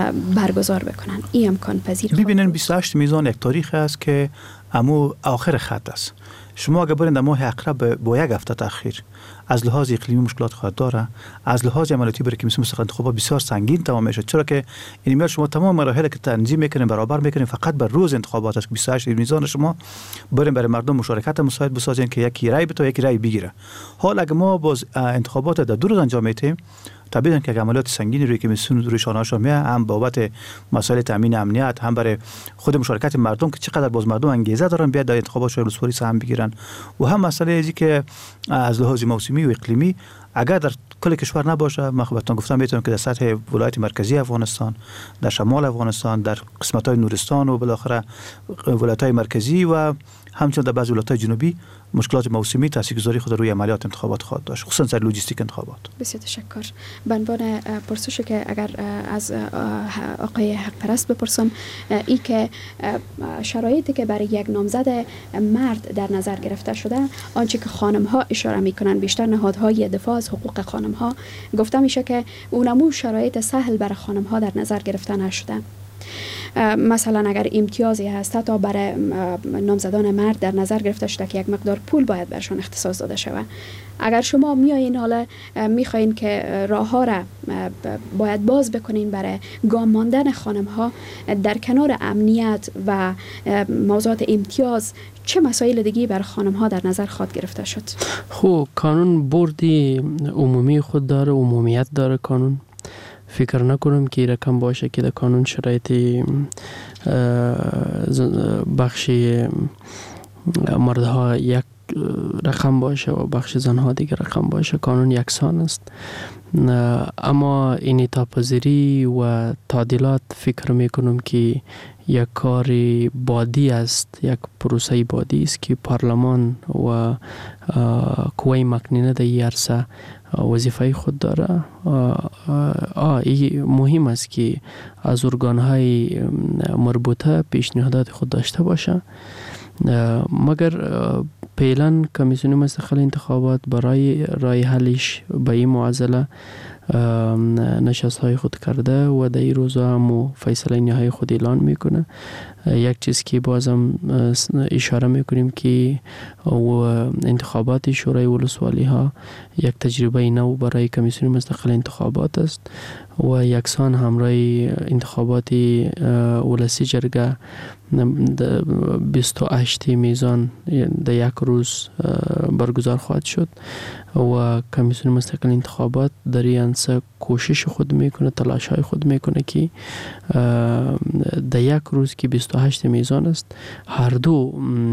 برگزار بکنن. این امکان پذیر. ببینن بیست و هشت میزان یک تاریخ است که امو آخر خط است. شما اگر برین در ماه اقرب با یک هفته تاخیر از لحاظ اقلیمی مشکلات خواهد داره، از لحاظ عملیاتی برای کمیسیون مستقل انتخابات بسیار سنگین تمام میشه، چرا که این میاد شما تمام مراحل که تنظیم میکنین برابر میکنین فقط بر روز انتخابات است. بیست و هشت میزان شما برین برای مردم مشارکت مساعد بسازین که یکی رای بده یکی رای بگیره. حال اگر ما باز انتخابات در دو روز انجام میدیم، طبیعاً که عملیات سنگینی روی کمیسیون روی شانه‌هاشون میاد، هم بابت مسائل تامین امنیت، هم برای خود مشارکت مردم که چقدر باز مردم انگیزه دارن بیاد در انتخابات شورای ولسوالی سهم بگیرن، و هم مسئله ازی که از لحاظ موسمی و اقلیمی اگر در کل کشور نباشه، من خدمتتون گفتم میتونم که در سطح ولایت مرکزی افغانستان، در شمال افغانستان، در قسمت‌های نورستان و بالاخره ولایت‌های مرکزی و همچنین در بعضی ولایت‌های جنوبی مشکلات موسمی تاثیرگذاری خود روی عملیات انتخابات خواهد داشت، خصوصا در لوجستیک انتخابات. بسیار تشکر. به عنوان پرسشی که اگر از آقای حق پرست بپرسم، ای که شرایطی که برای یک نامزد مرد در نظر گرفته شده، آنچه که خانم ها اشاره میکنن بیشتر نهادهای دفاع از حقوق خانم ها گفته میشه که اونمو شرایط سهل برای خانم ها در نظر گرفته نشده. مثلا اگر امتیازی هست تا برای نامزدان مرد در نظر گرفته شده که یک مقدار پول باید برشان اختصاص داده شود. اگر شما میایین حالا میخواین که راه ها را باید باز بکنین برای گام ماندن خانم ها در کنار امنیت و موضوعات امتیاز، چه مسائل دیگه بر خانم ها در نظر خواهد گرفته شد؟ خب قانون بردی عمومی خود داره، عمومیت داره قانون. فکر نکنم که رقم باشه که در قانون شرایط بخش مردها یک رقم باشه و بخش زنها دیگر رقم باشه. قانون یکسان است، اما این تاپذیری و تعدیلات فکر میکنم که یک کار بادی است، یک پروسه بادی است که پارلمان و قوه مکنینه در این عرصه وظیفه خود داره. آه این مهم است که از ارگان‌های مربوطه پیشنهادات خود داشته باشه، مگر فعلا کمیسیون مستقل انتخابات برای رای حلش به این معضله نشست های خود کرده و در این روزا هم فیصله نهایی خود اعلان میکنه. یک چیز که بازم اشاره میکنیم که انتخابات شورای ولسوالی ها یک تجربه نو برای کمیسیون مستقل انتخابات است و یکسان همراه انتخابات ولسی جرگه بیست و هشت میزان در یک روز برگزار خواهد شد و کمیسیون مستقل انتخابات در این انسه کوشش خود میکنه، تلاش های خود میکنه که در یک روز که بیست و هشت میزان است هر دو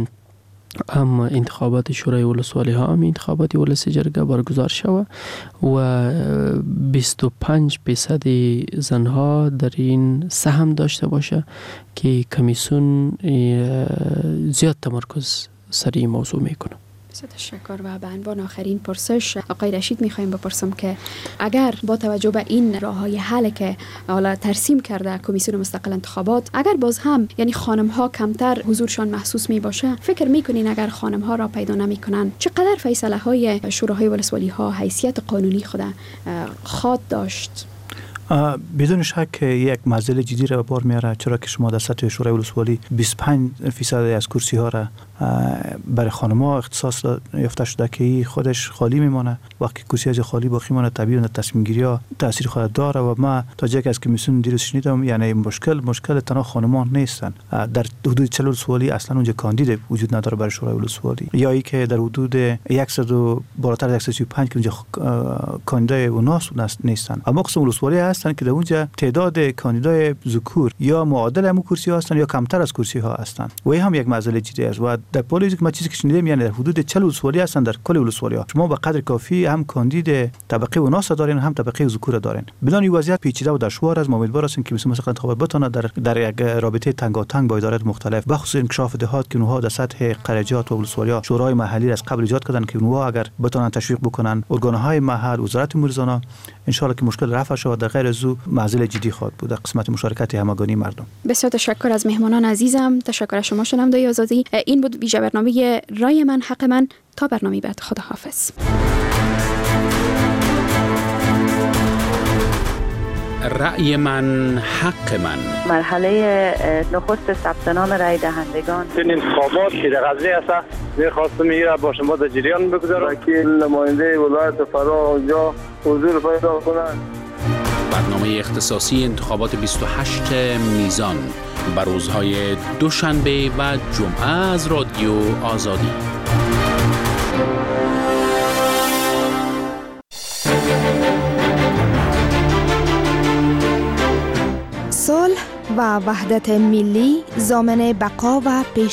هم انتخابات شورای ولسوالی ها هم انتخابات ولسی جرگه برگزار شود و بیست و پنج درصد زنها در این سهم داشته باشه که کمیسیون زیاد تمرکز سر این موضوع میکنه. بسیار تشکر. و به عنوان آخرین پرسش آقای رشید میخوایم بپرسم که اگر با توجه به این راههای حل که حالا ترسیم کرده کمیسیون مستقل انتخابات، اگر باز هم یعنی خانم ها کمتر حضورشان محسوس می باشه، فکر میکنین اگر خانم ها را پیدا نمیکنن چقدر فیصله های شوراهای ولسوالی ها حیثیت قانونی خود خواهد داشت؟ بدون شک یک معضل جدی را به بار میاره، چرا که شما در سطح شورای ولسوالی بیست و پنج فیصد از کرسی ها را برای خانم‌ها اختصاص یافته شده که خودش خالی میمانه. وقتی کرسی از خالی باقی میمانه طبیعاً تصمیم گیری ها تاثیر خود داره و ما تا جایی که از کمیسیون دیروز شنیدم یعنی مشکل مشکل تنها خانمان نیستن. در حدود چهل ولسوالی اصلا اونجا کاندید وجود نداره برای شورای ولسوالی، یا ای که در حدود صد و بالاتر از صد و سی و پنج که اونجا کاندیدای اوناس نیستن. اما قسم ولسوالی هستن که در اونجا تعداد کاندیدای ذکور یا معادل همون کرسی ها هستن یا کمتر از کرسی ها هستن و این هم یک مسئله جدی است. و در پلیتیک ما چیزی که شنیدیم یعنی در حدود چهل ولسوالی هستن در کل ولسوالی ها شما به قدر کافی هم کاندید طبقه وناس دارین هم طبقه ذکور دارین. بدون این وضعیت پیچیده و دشوار است. ما امیدوار هستیم که مثلا انتخابات بتونه در در یک رابطه تنگاتنگ با ادارات مختلف بخصوص انکشاف دهات که اونها در سطح قرجات و ولسوالی ها شورای محلی از قبل ایجاد کردن که اونها اگر بتونن تشویق بکنن ارگان‌های محل وزارت امور زنان ان شاء الله که مشکل رفع شود. در غیر از او معضل جدی خواهد بود در قسمت مشارکت همگانی مردم. بسیار تشکر از مهمانان عزیزم. تشکر از شما شنوندگان آزادی. این بود ویژه برنامه رای من حق من. تا برنامه بعد خداحافظ. رأی من حق من. مرحله نخست ثبت نام رای دهندگان. این انتخابات که در غزه است می‌خواستم میره با شما در جریان بگذارم که نماینده ولایت فرا اونجا حضور پیدا کنند. برنامه اختصاصی انتخابات بیست و هشت میزان بر روزهای دوشنبه و جمعه از رادیو آزادی. صلح و وحدت ملی ضامن بقا و پیش